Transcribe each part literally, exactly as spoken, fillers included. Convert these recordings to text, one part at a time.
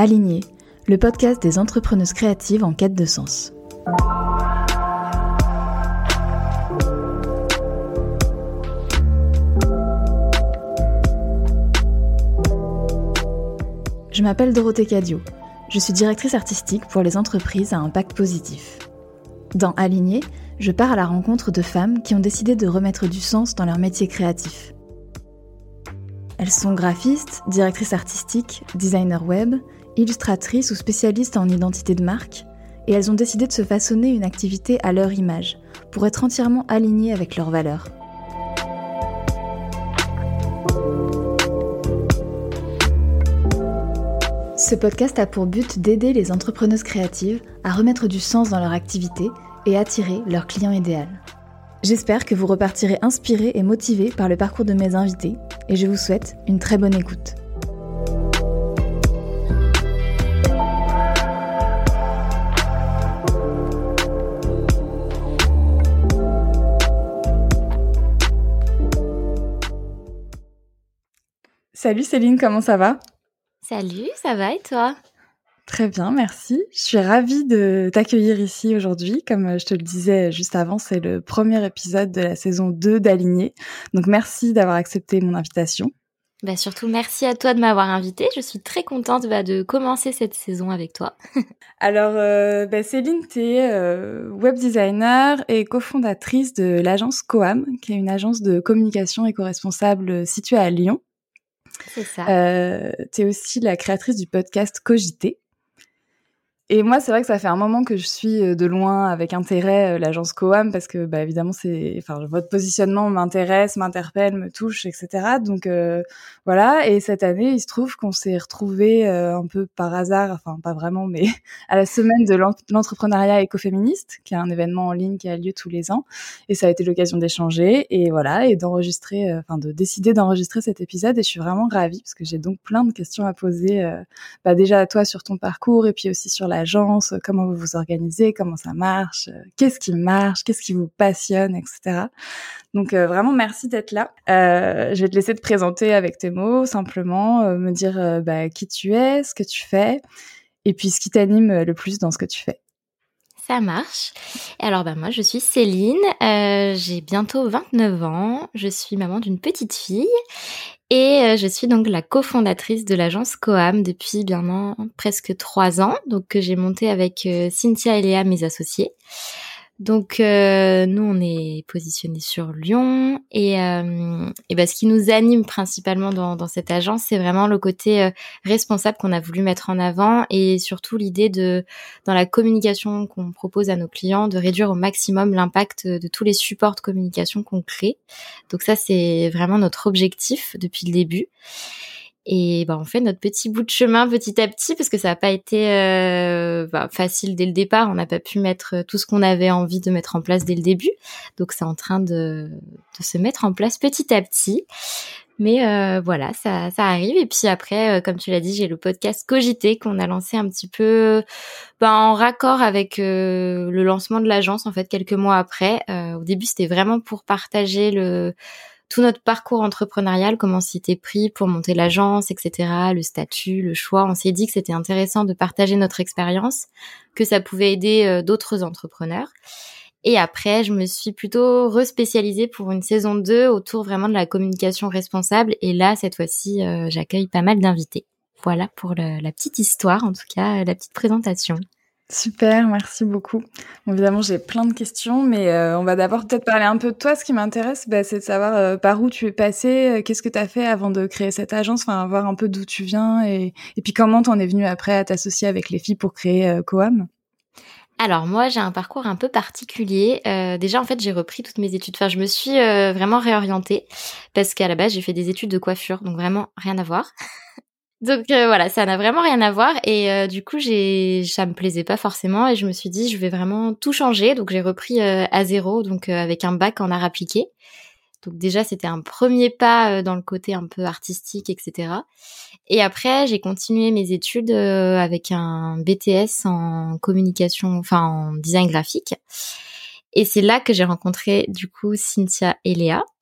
Aligné, le podcast des entrepreneuses créatives en quête de sens. Je m'appelle Dorothée Cadio. Je suis directrice artistique pour les entreprises à impact positif. Dans Aligné, je pars à la rencontre de femmes qui ont décidé de remettre du sens dans leur métier créatif. Elles sont graphistes, directrices artistiques, designers web, illustratrices ou spécialistes en identité de marque, et elles ont décidé de se façonner une activité à leur image, pour être entièrement alignées avec leurs valeurs. Ce podcast a pour but d'aider les entrepreneuses créatives à remettre du sens dans leur activité et attirer leur client idéal. J'espère que vous repartirez inspirés et motivés par le parcours de mes invités et je vous souhaite une très bonne écoute. Salut Céline, comment ça va ? Salut, ça va et toi ? Très bien, merci. Je suis ravie de t'accueillir ici aujourd'hui. Comme je te le disais juste avant, c'est le premier épisode de la saison deux d'Aligné. Donc merci d'avoir accepté mon invitation. Bah surtout merci à toi de m'avoir invitée. Je suis très contente bah, de commencer cette saison avec toi. Alors euh, bah, Céline, tu es euh, web designer et cofondatrice de l'agence Coam, qui est une agence de communication éco-responsable située à Lyon. C'est ça. Euh, tu es aussi la créatrice du podcast Cogiter. Et moi, c'est vrai que ça fait un moment que je suis de loin avec intérêt l'agence Coam parce que, bah, évidemment, c'est, enfin, votre positionnement m'intéresse, m'interpelle, me touche, et cetera. Donc, euh, voilà. Et cette année, il se trouve qu'on s'est retrouvés euh, un peu par hasard, enfin, pas vraiment, mais à la semaine de l'entrepreneuriat écoféministe, qui est un événement en ligne qui a lieu tous les ans. Et ça a été l'occasion d'échanger et voilà, et d'enregistrer, euh, enfin, de décider d'enregistrer cet épisode. Et je suis vraiment ravie parce que j'ai donc plein de questions à poser, euh, bah, déjà à toi sur ton parcours et puis aussi sur la l'agence, comment vous vous organisez, comment ça marche, euh, qu'est-ce qui marche, qu'est-ce qui vous passionne, et cetera. Donc euh, vraiment merci d'être là. Euh, je vais te laisser te présenter avec tes mots, simplement euh, me dire euh, bah, qui tu es, ce que tu fais, et puis ce qui t'anime le plus dans ce que tu fais. Ça marche. Alors bah moi je suis Céline, euh, j'ai bientôt vingt-neuf ans, je suis maman d'une petite fille et euh, je suis donc la cofondatrice de l'agence Coam depuis bien non, presque trois ans, donc que j'ai monté avec euh, Cynthia et Léa, mes associés. Donc euh, nous on est positionnés sur Lyon et, euh, et bah, ce qui nous anime principalement dans, dans cette agence, c'est vraiment le côté euh, responsable qu'on a voulu mettre en avant et surtout l'idée de dans la communication qu'on propose à nos clients de réduire au maximum l'impact de tous les supports de communication qu'on crée. Donc ça c'est vraiment notre objectif depuis le début. Et bah, on fait notre petit bout de chemin petit à petit parce que ça n'a pas été euh, bah, facile dès le départ. On n'a pas pu mettre tout ce qu'on avait envie de mettre en place dès le début. Donc c'est en train de, de se mettre en place petit à petit. Mais euh, voilà, ça, ça arrive. Et puis après, euh, comme tu l'as dit, j'ai le podcast Cogiter qu'on a lancé un petit peu bah, en raccord avec euh, le lancement de l'agence en fait quelques mois après. Euh, au début, c'était vraiment pour partager le tout notre parcours entrepreneurial, comment c'était pris pour monter l'agence, et cetera, le statut, le choix. On s'est dit que c'était intéressant de partager notre expérience, que ça pouvait aider euh, d'autres entrepreneurs. Et après, je me suis plutôt respécialisée pour une saison deux autour vraiment de la communication responsable. Et là, cette fois-ci, euh, j'accueille pas mal d'invités. Voilà pour le, la petite histoire, en tout cas, la petite présentation. Super, merci beaucoup. Bon, évidemment, j'ai plein de questions, mais euh, on va d'abord peut-être parler un peu de toi. Ce qui m'intéresse, bah, c'est de savoir euh, par où tu es passé, euh, qu'est-ce que tu as fait avant de créer cette agence, enfin, voir un peu d'où tu viens et, et puis comment t'en es venue après à t'associer avec les filles pour créer euh, Coam. Alors moi, j'ai un parcours un peu particulier. Euh, déjà, en fait, j'ai repris toutes mes études. Enfin, je me suis euh, vraiment réorientée parce qu'à la base, j'ai fait des études de coiffure, donc vraiment rien à voir. Donc euh, voilà, ça n'a vraiment rien à voir et euh, du coup, j'ai ça me plaisait pas forcément et je me suis dit je vais vraiment tout changer. Donc j'ai repris euh, à zéro, donc euh, avec un bac en art appliqué. Donc déjà, c'était un premier pas euh, dans le côté un peu artistique, et cetera. Et après, j'ai continué mes études euh, avec un B T S en communication, enfin en design graphique. Et c'est là que j'ai rencontré du coup Cynthia et Léa.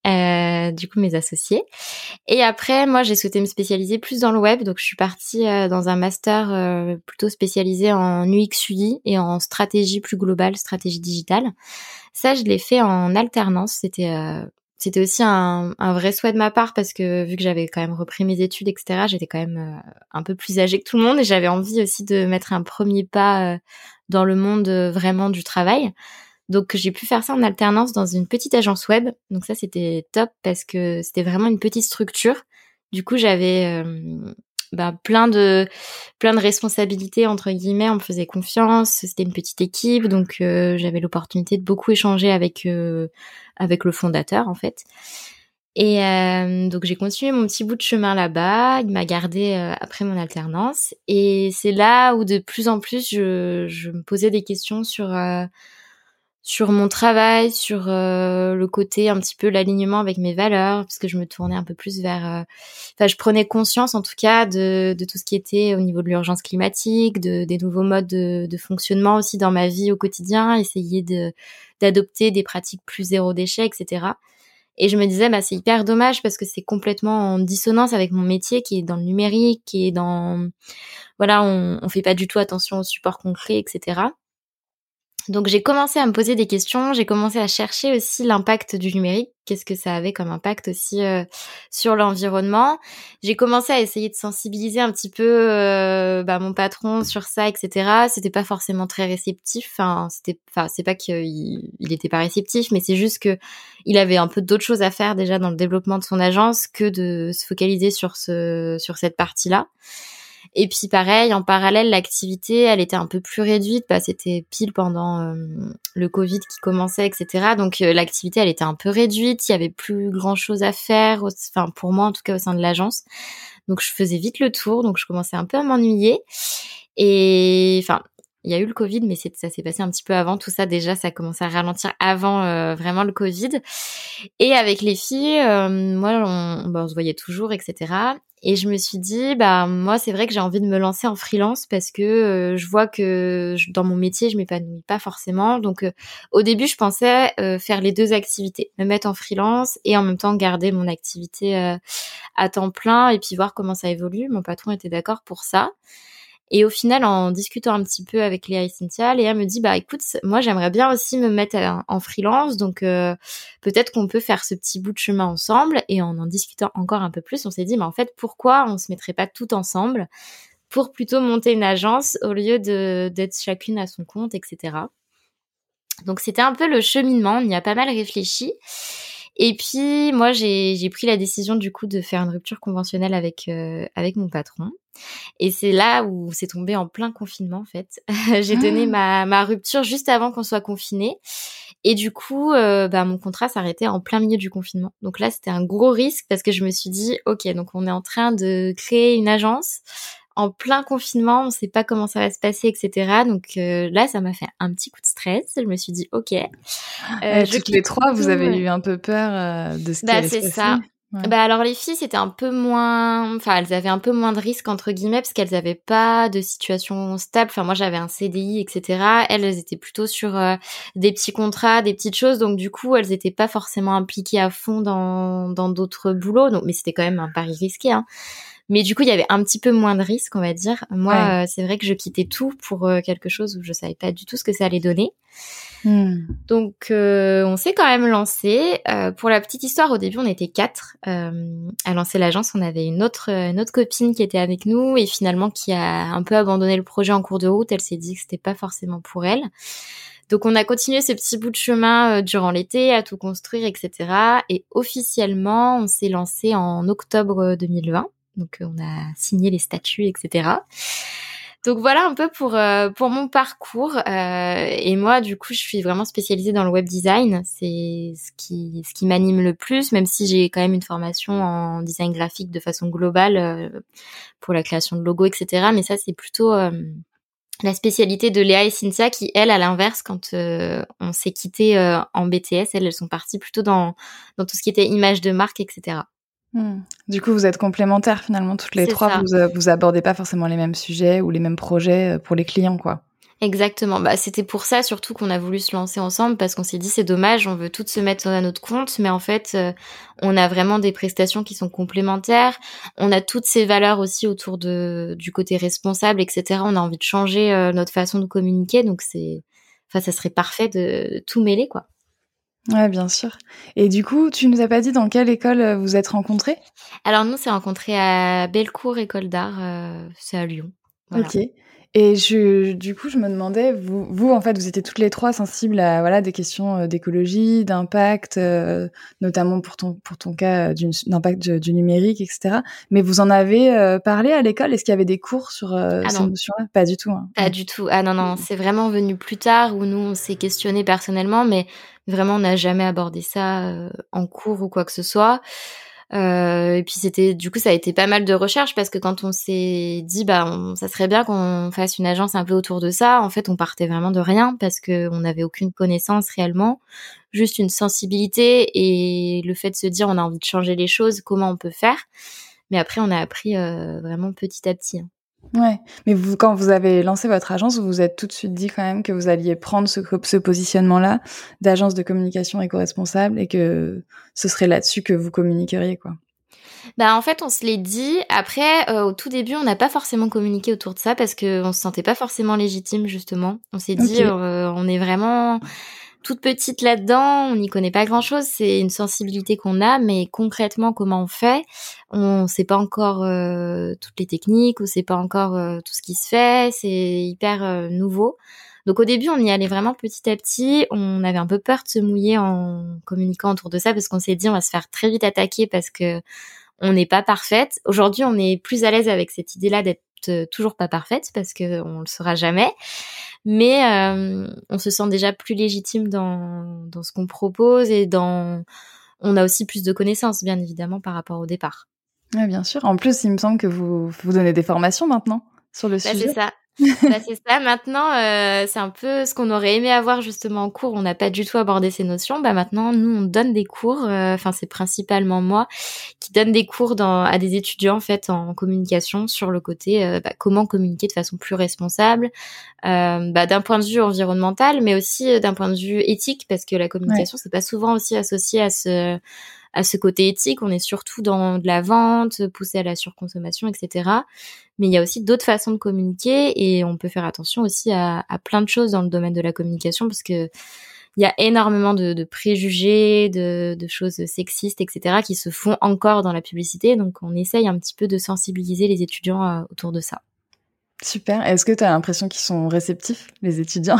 euh, du coup mes associés. Et après, moi, j'ai souhaité me spécialiser plus dans le web, donc je suis partie euh, dans un master euh, plutôt spécialisé en U X U I et en stratégie plus globale, stratégie digitale. Ça, je l'ai fait en alternance. C'était euh, c'était aussi un, un vrai souhait de ma part parce que vu que j'avais quand même repris mes études, et cetera, j'étais quand même euh, un peu plus âgée que tout le monde et j'avais envie aussi de mettre un premier pas euh, dans le monde euh, vraiment du travail. Donc, j'ai pu faire ça en alternance dans une petite agence web. Donc ça, c'était top parce que c'était vraiment une petite structure. Du coup, j'avais euh, bah, plein de plein de responsabilités, entre guillemets. On me faisait confiance. C'était une petite équipe. Donc, euh, j'avais l'opportunité de beaucoup échanger avec, euh, avec le fondateur, en fait. Et euh, donc, j'ai continué mon petit bout de chemin là-bas. Il m'a gardée euh, après mon alternance. Et c'est là où de plus en plus, je, je me posais des questions sur... Euh, sur mon travail, sur euh, le côté un petit peu l'alignement avec mes valeurs, parce que je me tournais un peu plus vers... euh, Enfin, je prenais conscience en tout cas de, de tout ce qui était au niveau de l'urgence climatique, de, des nouveaux modes de, de fonctionnement aussi dans ma vie au quotidien, essayer de, d'adopter des pratiques plus zéro déchet, et cetera. Et je me disais, bah, c'est hyper dommage parce que c'est complètement en dissonance avec mon métier qui est dans le numérique, qui est dans... Voilà, on, on fait pas du tout attention au support concret, et cetera. Donc j'ai commencé à me poser des questions, j'ai commencé à chercher aussi l'impact du numérique, qu'est-ce que ça avait comme impact aussi euh, sur l'environnement. J'ai commencé à essayer de sensibiliser un petit peu euh, bah, mon patron sur ça, et cetera. C'était pas forcément très réceptif, enfin c'était, enfin c'est pas qu'il il était pas réceptif, mais c'est juste que il avait un peu d'autres choses à faire déjà dans le développement de son agence que de se focaliser sur ce sur cette partie-là. Et puis pareil, en parallèle, l'activité, elle était un peu plus réduite. Bah, c'était pile pendant euh, le Covid qui commençait, et cetera. Donc euh, l'activité, elle était un peu réduite. Il y avait plus grand-chose à faire. Enfin, pour moi, en tout cas, au sein de l'agence. Donc je faisais vite le tour. Donc je commençais un peu à m'ennuyer. Et enfin, il y a eu le Covid, mais c'est, ça s'est passé un petit peu avant. Tout ça, déjà, ça a commencé à ralentir avant euh, vraiment le Covid. Et avec les filles, euh, moi, on, bah, on se voyait toujours, et cetera. Et je me suis dit, bah moi, c'est vrai que j'ai envie de me lancer en freelance parce que euh, je vois que je, dans mon métier, je m'épanouis pas forcément. Donc, euh, au début, je pensais euh, faire les deux activités, me mettre en freelance et en même temps garder mon activité euh, à temps plein et puis voir comment ça évolue. Mon patron était d'accord pour ça. Et au final, en discutant un petit peu avec Léa et Cynthia, Léa me dit, bah écoute, moi j'aimerais bien aussi me mettre en freelance, donc euh, peut-être qu'on peut faire ce petit bout de chemin ensemble. Et en en discutant encore un peu plus, on s'est dit, mais en fait, pourquoi on se mettrait pas tout ensemble pour plutôt monter une agence au lieu de d'être chacune à son compte, et cetera. Donc c'était un peu le cheminement, on y a pas mal réfléchi. Et puis moi j'ai j'ai pris la décision du coup de faire une rupture conventionnelle avec euh, avec mon patron. Et c'est là où c'est tombé en plein confinement en fait. J'ai donné ma ma rupture juste avant qu'on soit confinés. Et du coup, euh, bah mon contrat s'arrêtait en plein milieu du confinement. Donc là, c'était un gros risque parce que je me suis dit, ok, donc on est en train de créer une agence en plein confinement, on sait pas comment ça va se passer, et cetera. Donc euh, là, ça m'a fait un petit coup de stress. Je me suis dit, ok. Euh, Et toutes les trois, vous avez eu un peu peur euh, de ce qui bah, allait se c'est passer. ça. Ouais. Bah alors les filles c'était un peu moins, enfin elles avaient un peu moins de risques entre guillemets parce qu'elles avaient pas de situation stable. Enfin moi j'avais un C D I et cetera. Elles elles étaient plutôt sur euh, des petits contrats, des petites choses donc du coup elles étaient pas forcément impliquées à fond dans dans d'autres boulots. Donc mais c'était quand même un pari risqué. Hein. Mais du coup il y avait un petit peu moins de risques on va dire. Moi Ouais. euh, c'est vrai que je quittais tout pour euh, quelque chose où je savais pas du tout ce que ça allait donner. Hmm. Donc, euh, on s'est quand même lancé. Euh, pour la petite histoire, au début, on était quatre euh, à lancer l'agence. On avait une autre, une autre copine qui était avec nous et finalement qui a un peu abandonné le projet en cours de route. Elle s'est dit que c'était pas forcément pour elle. Donc, on a continué ce petit bout de chemin euh, durant l'été à tout construire, et cetera. Et officiellement, on s'est lancé en octobre deux mille vingt. Donc, euh, on a signé les statuts, et cetera. Donc voilà un peu pour euh, pour mon parcours euh, et moi du coup je suis vraiment spécialisée dans le web design, c'est ce qui ce qui m'anime le plus même si j'ai quand même une formation en design graphique de façon globale euh, pour la création de logos et cetera. Mais ça c'est plutôt euh, la spécialité de Léa et Cynthia qui elles à l'inverse quand euh, on s'est quitté euh, en B T S elles elles sont parties plutôt dans dans tout ce qui était image de marque et cetera. Hmm. Du coup, vous êtes complémentaires finalement toutes les C'est trois. ça. Vous euh, vous abordez pas forcément les mêmes sujets ou les mêmes projets euh, pour les clients, quoi. Exactement. Bah, c'était pour ça surtout qu'on a voulu se lancer ensemble parce qu'on s'est dit c'est dommage, on veut toutes se mettre à notre compte, mais en fait, euh, on a vraiment des prestations qui sont complémentaires. On a toutes ces valeurs aussi autour de du côté responsable, et cetera. On a envie de changer euh, notre façon de communiquer, donc c'est, enfin, ça serait parfait de, de tout mêler, quoi. Ouais, bien sûr. Et du coup, tu nous as pas dit dans quelle école euh, vous êtes rencontrés? Alors nous, on s'est rencontrés à Bellecour École d'Art, euh, c'est à Lyon. Voilà. OK. Et je du coup, je me demandais, vous vous, en fait, vous étiez toutes les trois sensibles à, voilà, des questions, heu, d'écologie, d'impact, heu, notamment pour ton pour ton cas, heu, du d'impact du du numérique et cetera. Mais vous en avez, heu, parlé à l'école? Est-ce qu'il y avait des cours sur, heu, Ah ces non, notions-là? Pas du tout, hein? pas du tout. Ah non, non, c'est vraiment venu plus tard où nous, on s'est questionnés personnellement, mais vraiment, on n'a jamais abordé ça euh, en cours ou quoi que ce soit. Euh, et puis c'était, du coup, ça a été pas mal de recherches parce que quand on s'est dit, bah, on- ça serait bien qu'on fasse une agence un peu autour de ça, en fait, on partait vraiment de rien parce que on n'avait aucune connaissance réellement, juste une sensibilité et le fait de se dire, on a envie de changer les choses, comment on peut faire. Mais après, on a appris euh, vraiment petit à petit, hein. Ouais, mais vous, quand vous avez lancé votre agence, vous vous êtes tout de suite dit quand même que vous alliez prendre ce co ce positionnement-là d'agence de communication éco-responsable et que ce serait là-dessus que vous communiqueriez, quoi? Bah, en fait, on se l'est dit. Après, heu, au tout début, on n'a pas forcément communiqué autour de ça parce qu'on se sentait pas forcément légitime, justement. On s'est dit, heu, OK. on est vraiment toute petite là-dedans, on n'y connaît pas grand-chose. C'est une sensibilité qu'on a, mais concrètement, comment on fait? On sait pas encore, heu, toutes les techniques, on sait pas encore, heu, tout ce qui se fait. C'est hyper, heu, nouveau. Donc au début, on y allait vraiment petit à petit. On avait un peu peur de se mouiller en communiquant autour de ça parce qu'on s'est dit: «On va se faire très vite attaquer parce que on n'est pas parfaite. Aujourd'hui, on est plus à l'aise avec cette idée-là d'être euh, toujours pas parfaite parce que on le sera jamais. Mais euh, on se sent déjà plus légitime dans, dans ce qu'on propose et dans... On a aussi plus de connaissances, bien évidemment, par rapport au départ. Ouais, bien sûr. En plus, il me semble que vous vous donnez des formations maintenant sur le Bah, c'est sujet? ça. Bah, c'est ça. Maintenant, euh, c'est un peu ce qu'on aurait aimé avoir justement en cours. On n'a pas du tout abordé ces notions. Bah, maintenant, nous, on donne des cours. euh, Enfin, c'est principalement moi qui donne des cours dans, à des étudiants en fait en communication sur le côté euh, bah, comment communiquer de façon plus responsable, euh, bah, d'un point de vue environnemental, mais aussi euh, d'un point de vue éthique, parce que la Ouais. communication, c'est pas souvent aussi associé à ce à ce côté éthique. On est surtout dans de la vente, poussé à la surconsommation, et cetera. Mais il y a aussi d'autres façons de communiquer et on peut faire attention aussi à, à plein de choses dans le domaine de la communication parce que il y a énormément de, de préjugés, de, de choses sexistes, et cetera qui se font encore dans la publicité. Donc on essaye un petit peu de sensibiliser les étudiants euh, autour de ça. Super. Est-ce que tu as l'impression qu'ils sont réceptifs, les étudiants?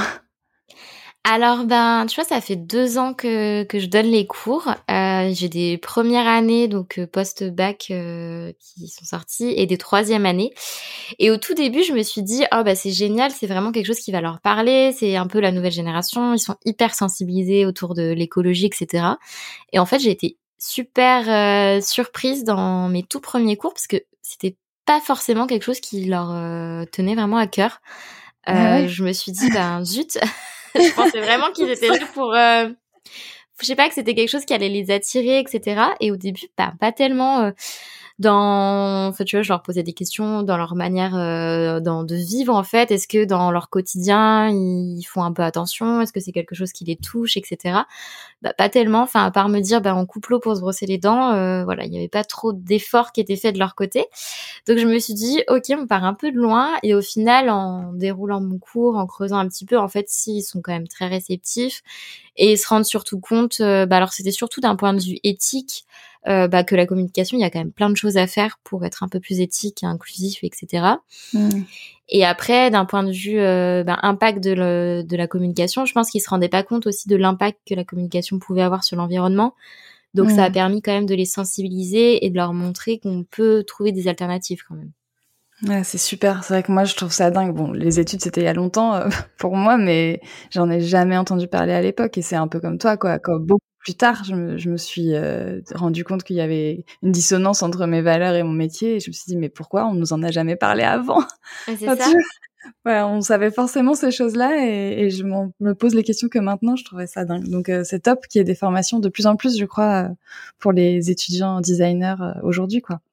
Alors ben, tu vois, ça fait deux ans que que je donne les cours. Euh, j'ai des premières années donc euh, post-bac euh, qui sont sorties et des troisième années. Et au tout début, je me suis dit oh bah c'est génial, c'est vraiment quelque chose qui va leur parler. C'est un peu la nouvelle génération. Ils sont hyper sensibilisés autour de l'écologie, et cetera. Et en fait, j'ai été super euh, surprise dans mes tout premiers cours parce que c'était pas forcément quelque chose qui leur euh, tenait vraiment à cœur. Ah Euh, ouais? je me suis dit ben zut. Je pensais vraiment qu'ils étaient là pour... Euh, je sais pas, que c'était quelque chose qui allait les attirer, et cetera. Et au début, bah, pas tellement... Euh, dans... Enfin, tu vois, je leur posais des questions dans leur manière euh, dans, de vivre, en fait. Est-ce que dans leur quotidien, ils font un peu attention? Est-ce que c'est quelque chose qui les touche, et cetera. Bah, pas tellement. Enfin, à part me dire, bah, on coupe l'eau pour se brosser les dents. Euh, voilà, il n'y avait pas trop d'efforts qui étaient faits de leur côté. Donc je me suis dit, ok, on part un peu de loin. Et au final, en déroulant mon cours, en creusant un petit peu, en fait, si, ils sont quand même très réceptifs et ils se rendent surtout compte. Euh, bah alors c'était surtout d'un point de vue éthique, euh, bah que la communication, il y a quand même plein de choses à faire pour être un peu plus éthique, inclusif, et cetera. Mmh. Et après, d'un point de vue euh, bah, impact de, le, de la communication, je pense qu'ils se rendaient pas compte aussi de l'impact que la communication pouvait avoir sur l'environnement. Donc ça a Mmh. permis quand même de les sensibiliser et de leur montrer qu'on peut trouver des alternatives quand même. Ouais, c'est super. C'est vrai que moi, je trouve ça dingue. Bon, les études, c'était il y a longtemps, heu, pour moi, mais j'en ai jamais entendu parler à l'époque et c'est un peu comme toi, quoi. Quand beaucoup plus tard, je me je me suis, heu, rendue compte qu'il y avait une dissonance entre mes valeurs et mon métier et je me suis dit: «Mais pourquoi on nous en a jamais parlé avant?» Ouais, c'est Enfin, tu ça. vois? Ouais, on savait forcément ces choses-là et et je m'en me pose les questions que maintenant, je trouvais ça dingue. Donc heu, c'est top qu'il y ait des formations de plus en plus, je crois, heu, pour les étudiants designers, heu, aujourd'hui, quoi.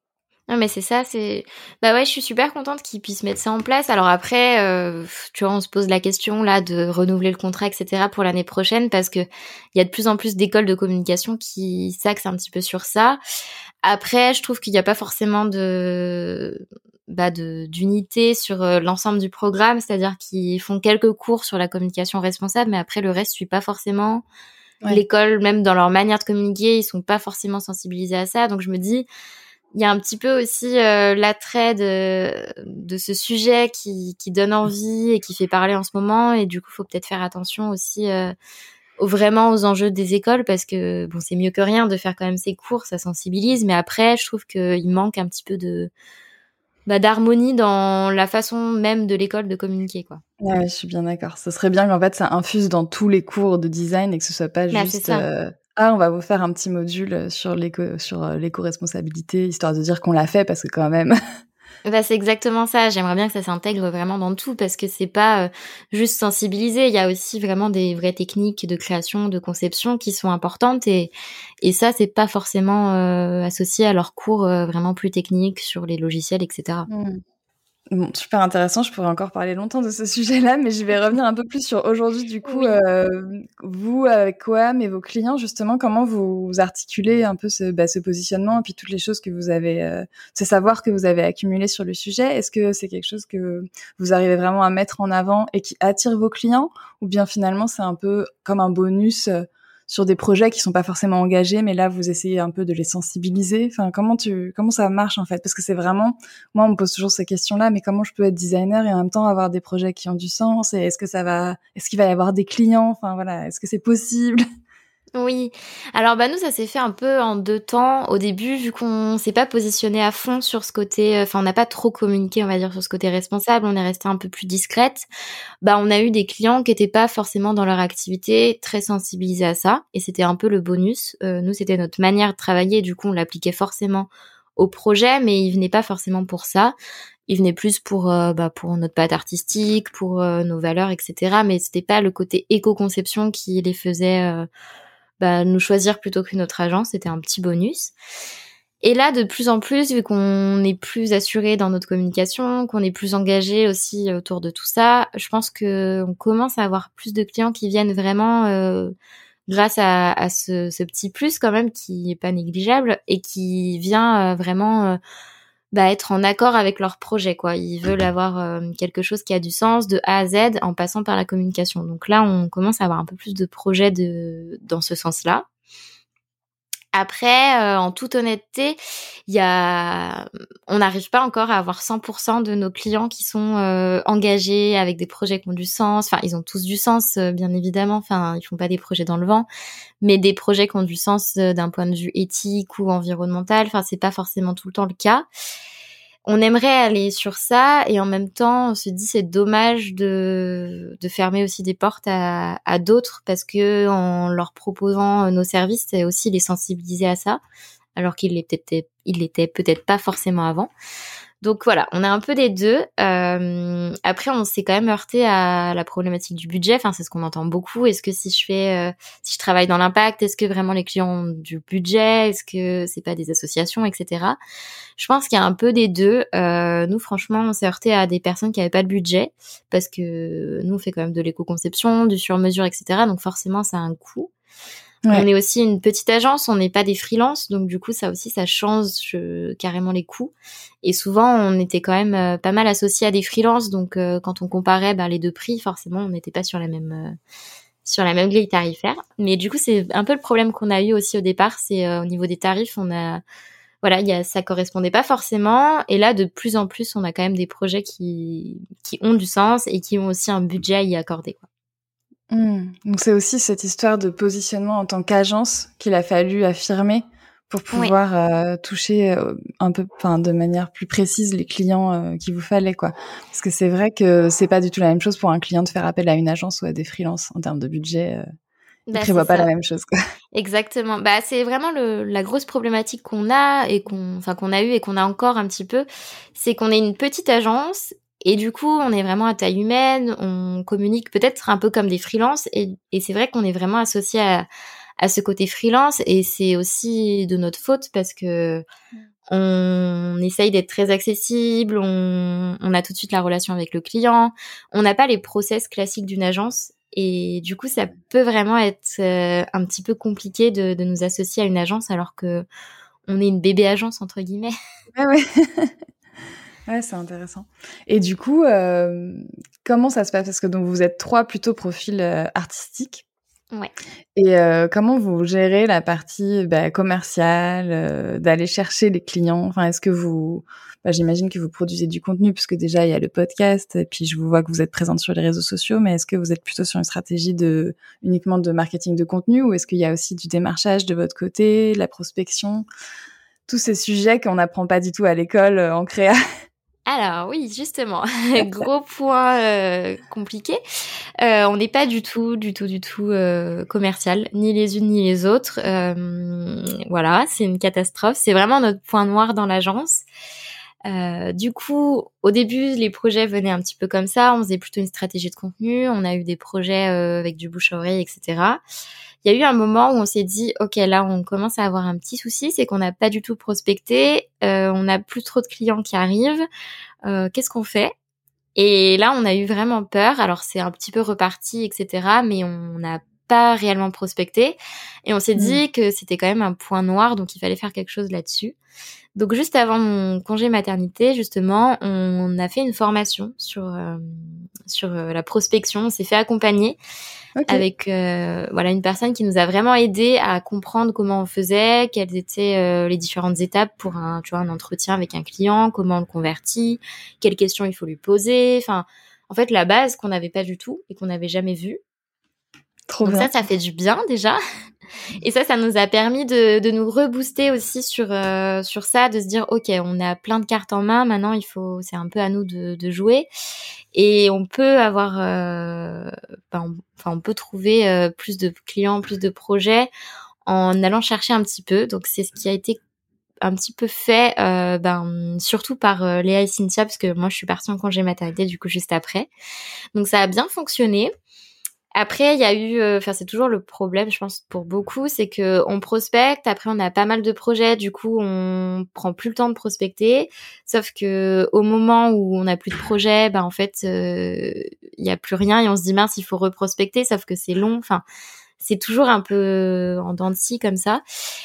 Non, mais c'est ça, c'est... Bah ouais, je suis super contente qu'ils puissent mettre ça en place. Alors après, euh, tu vois, on se pose la question, là, de renouveler le contrat, et cetera pour l'année prochaine, parce que il y a de plus en plus d'écoles de communication qui s'axent un petit peu sur ça. Après, je trouve qu'il n'y a pas forcément de... Bah de d'unité sur euh, l'ensemble du programme, c'est-à-dire qu'ils font quelques cours sur la communication responsable, mais après, le reste suit pas forcément. Ouais. L'école, même dans leur manière de communiquer, ils sont pas forcément sensibilisés à ça. Donc, je me dis... Il y a un petit peu aussi euh, l'attrait de, de ce sujet qui, qui donne envie et qui fait parler en ce moment. Et du coup, il faut peut-être faire attention aussi euh, aux, vraiment aux enjeux des écoles parce que bon, c'est mieux que rien de faire quand même ces cours, ça sensibilise. Mais après, je trouve qu'il manque un petit peu de bah, d'harmonie dans la façon même de l'école de communiquer, quoi. Ouais, je suis bien d'accord. Ce serait bien qu'en fait, ça infuse dans tous les cours de design et que ce soit pas bah, juste... Euh... Ah, on va vous faire un petit module sur l'éco, sur l'éco-responsabilité, histoire de dire qu'on l'a fait, parce que quand même... Bah, c'est exactement ça. J'aimerais bien que ça s'intègre vraiment dans tout, parce que c'est pas euh, juste sensibiliser. Il y a aussi vraiment des vraies techniques de création, de conception qui sont importantes, et, et ça, c'est pas forcément euh, associé à leurs cours euh, vraiment plus techniques sur les logiciels, et cetera. Mmh. Bon, super intéressant, je pourrais encore parler longtemps de ce sujet-là, mais je vais revenir un peu plus sur aujourd'hui, du coup, oui. euh, vous, avec Coam et vos clients, justement, comment vous articulez un peu ce, bah, ce positionnement et puis toutes les choses que vous avez, euh, ce savoir que vous avez accumulé sur le sujet. Est-ce que c'est quelque chose que vous arrivez vraiment à mettre en avant et qui attire vos clients, ou bien finalement c'est un peu comme un bonus euh, sur des projets qui sont pas forcément engagés, mais là, vous essayez un peu de les sensibiliser. Enfin, comment tu, comment ça marche, en fait? Parce que c'est vraiment, moi, on me pose toujours ces questions-là, mais comment je peux être designer et en même temps avoir des projets qui ont du sens? Et est-ce que ça va, est-ce qu'il va y avoir des clients? Enfin, voilà. Est-ce que c'est possible? Oui. Alors, bah, nous, ça s'est fait un peu en deux temps. Au début, vu qu'on s'est pas positionné à fond sur ce côté, enfin, on n'a pas trop communiqué, on va dire, sur ce côté responsable, on est resté un peu plus discrète. Bah, on a eu des clients qui étaient pas forcément dans leur activité très sensibilisés à ça. Et c'était un peu le bonus. Euh, nous, c'était notre manière de travailler. Du coup, on l'appliquait forcément au projet, mais ils venaient pas forcément pour ça. Ils venaient plus pour, euh, bah, pour notre patte artistique, pour euh, nos valeurs, et cetera. Mais c'était pas le côté éco-conception qui les faisait, euh, bah, nous choisir plutôt qu'une autre agence, c'était un petit bonus. Et là, de plus en plus, vu qu'on est plus assuré dans notre communication, qu'on est plus engagé aussi autour de tout ça, je pense que on commence à avoir plus de clients qui viennent vraiment euh, grâce à, à ce, ce petit plus quand même qui est pas négligeable et qui vient euh, vraiment euh, bah, être en accord avec leur projet, quoi. Ils veulent avoir euh, quelque chose qui a du sens de A à Z en passant par la communication. Donc là, on commence à avoir un peu plus de projets de dans ce sens-là. Après, euh, en toute honnêteté, il y a, on n'arrive pas encore à avoir cent pour cent de nos clients qui sont euh, engagés avec des projets qui ont du sens. Enfin, ils ont tous du sens, euh, bien évidemment. Enfin, ils font pas des projets dans le vent, mais des projets qui ont du sens euh, d'un point de vue éthique ou environnemental. Enfin, c'est pas forcément tout le temps le cas. On aimerait aller sur ça et en même temps, on se dit c'est dommage de de fermer aussi des portes à, à d'autres parce que en leur proposant nos services, c'est aussi les sensibiliser à ça, alors qu'ils l'étaient ils l'étaient peut-être pas forcément avant. Donc voilà, on a un peu des deux. Euh, après, on s'est quand même heurté à la problématique du budget. Enfin, c'est ce qu'on entend beaucoup. Est-ce que si je fais, euh, si je travaille dans l'impact, est-ce que vraiment les clients ont du budget? Est-ce que c'est pas des associations, et cetera. Je pense qu'il y a un peu des deux. Euh, nous, franchement, on s'est heurté à des personnes qui avaient pas de budget parce que nous, on fait quand même de l'éco-conception, du sur-mesure, et cetera. Donc forcément, ça a un coût. Ouais. On est aussi une petite agence, on n'est pas des freelances, donc du coup ça aussi ça change euh, carrément les coûts. Et souvent on était quand même euh, pas mal associés à des freelances, donc euh, quand on comparait bah, les deux prix, forcément on n'était pas sur la même euh, sur la même grille tarifaire. Mais du coup c'est un peu le problème qu'on a eu aussi au départ, c'est euh, au niveau des tarifs, on a voilà, y a, ça correspondait pas forcément. Et là de plus en plus on a quand même des projets qui qui ont du sens et qui ont aussi un budget à y accorder, quoi. Mmh. Donc c'est aussi cette histoire de positionnement en tant qu'agence qu'il a fallu affirmer pour pouvoir oui. euh, toucher euh, un peu, enfin de manière plus précise les clients euh, qu'il vous fallait, quoi. Parce que c'est vrai que c'est pas du tout la même chose pour un client de faire appel à une agence ou à des freelances en termes de budget. Euh, ils bah, prévoient pas ça. La même chose, quoi. Exactement. Bah c'est vraiment le, la grosse problématique qu'on a et qu'on, enfin qu'on a eu et qu'on a encore un petit peu, c'est qu'on est une petite agence. Et du coup, on est vraiment à taille humaine, on communique peut-être un peu comme des freelances et, et c'est vrai qu'on est vraiment associé à, à ce côté freelance et c'est aussi de notre faute parce que On essaye d'être très accessible, on, on a tout de suite la relation avec le client. On n'a pas les process classiques d'une agence. Et du coup, ça peut vraiment être euh, un petit peu compliqué de, de nous associer à une agence alors que on est une bébé agence, entre guillemets. Ouais, ouais. Ouais, c'est intéressant. Et du coup, euh, comment ça se passe? Parce que donc vous êtes trois plutôt profils euh, artistiques. Ouais. Et euh, comment vous gérez la partie bah, commerciale, euh, d'aller chercher les clients? Enfin, est-ce que vous, bah, j'imagine que vous produisez du contenu puisque déjà il y a le podcast, et puis je vous vois que vous êtes présente sur les réseaux sociaux, mais est-ce que vous êtes plutôt sur une stratégie de uniquement de marketing de contenu, ou est-ce qu'il y a aussi du démarchage de votre côté, de la prospection, tous ces sujets qu'on n'apprend pas du tout à l'école euh, en créa? Alors oui, justement, gros point euh, compliqué. Euh, on n'est pas du tout, du tout, du tout euh, commercial, ni les unes ni les autres. Euh, voilà, c'est une catastrophe. C'est vraiment notre point noir dans l'agence. Euh, du coup, au début, les projets venaient un petit peu comme ça. On faisait plutôt une stratégie de contenu. On a eu des projets euh, avec du bouche à oreille, et cetera. Il y a eu un moment où on s'est dit, ok, là, on commence à avoir un petit souci, c'est qu'on n'a pas du tout prospecté. Euh, on n'a plus trop de clients qui arrivent. Euh, qu'est-ce qu'on fait? Et là, on a eu vraiment peur. Alors, c'est un petit peu reparti, et cetera. Mais on n'a pas réellement prospecté. Et on s'est mmh. dit que c'était quand même un point noir, donc il fallait faire quelque chose là-dessus. Donc, juste avant mon congé maternité, justement, on a fait une formation sur euh, sur euh, la prospection. On s'est fait accompagner okay. avec euh, voilà une personne qui nous a vraiment aidé à comprendre comment on faisait, quelles étaient euh, les différentes étapes pour un tu vois un entretien avec un client, comment on le convertit, quelles questions il faut lui poser. Enfin, en fait, la base qu'on n'avait pas du tout et qu'on n'avait jamais vue. Trop Donc bien. ça, ça fait du bien déjà. Et ça, ça nous a permis de, de nous rebooster aussi sur euh, sur ça, de se dire ok, on a plein de cartes en main. Maintenant, il faut, c'est un peu à nous de, de jouer, et on peut avoir, euh, ben, on, enfin, on peut trouver euh, plus de clients, plus de projets en allant chercher un petit peu. Donc c'est ce qui a été un petit peu fait, euh, ben surtout par euh, Léa et Cynthia, parce que moi je suis partie en congé maternité du coup juste après. Donc ça a bien fonctionné. Après, il y a eu, enfin, euh, c'est toujours le problème, je pense, pour beaucoup, c'est que on prospecte. Après, on a pas mal de projets, du coup, on prend plus le temps de prospecter. Sauf que au moment où on n'a plus de projet, ben en fait, il euh, y a plus rien et on se dit mince, il faut reprospecter. Sauf que c'est long. Enfin, c'est toujours un peu en dents de scie comme ça.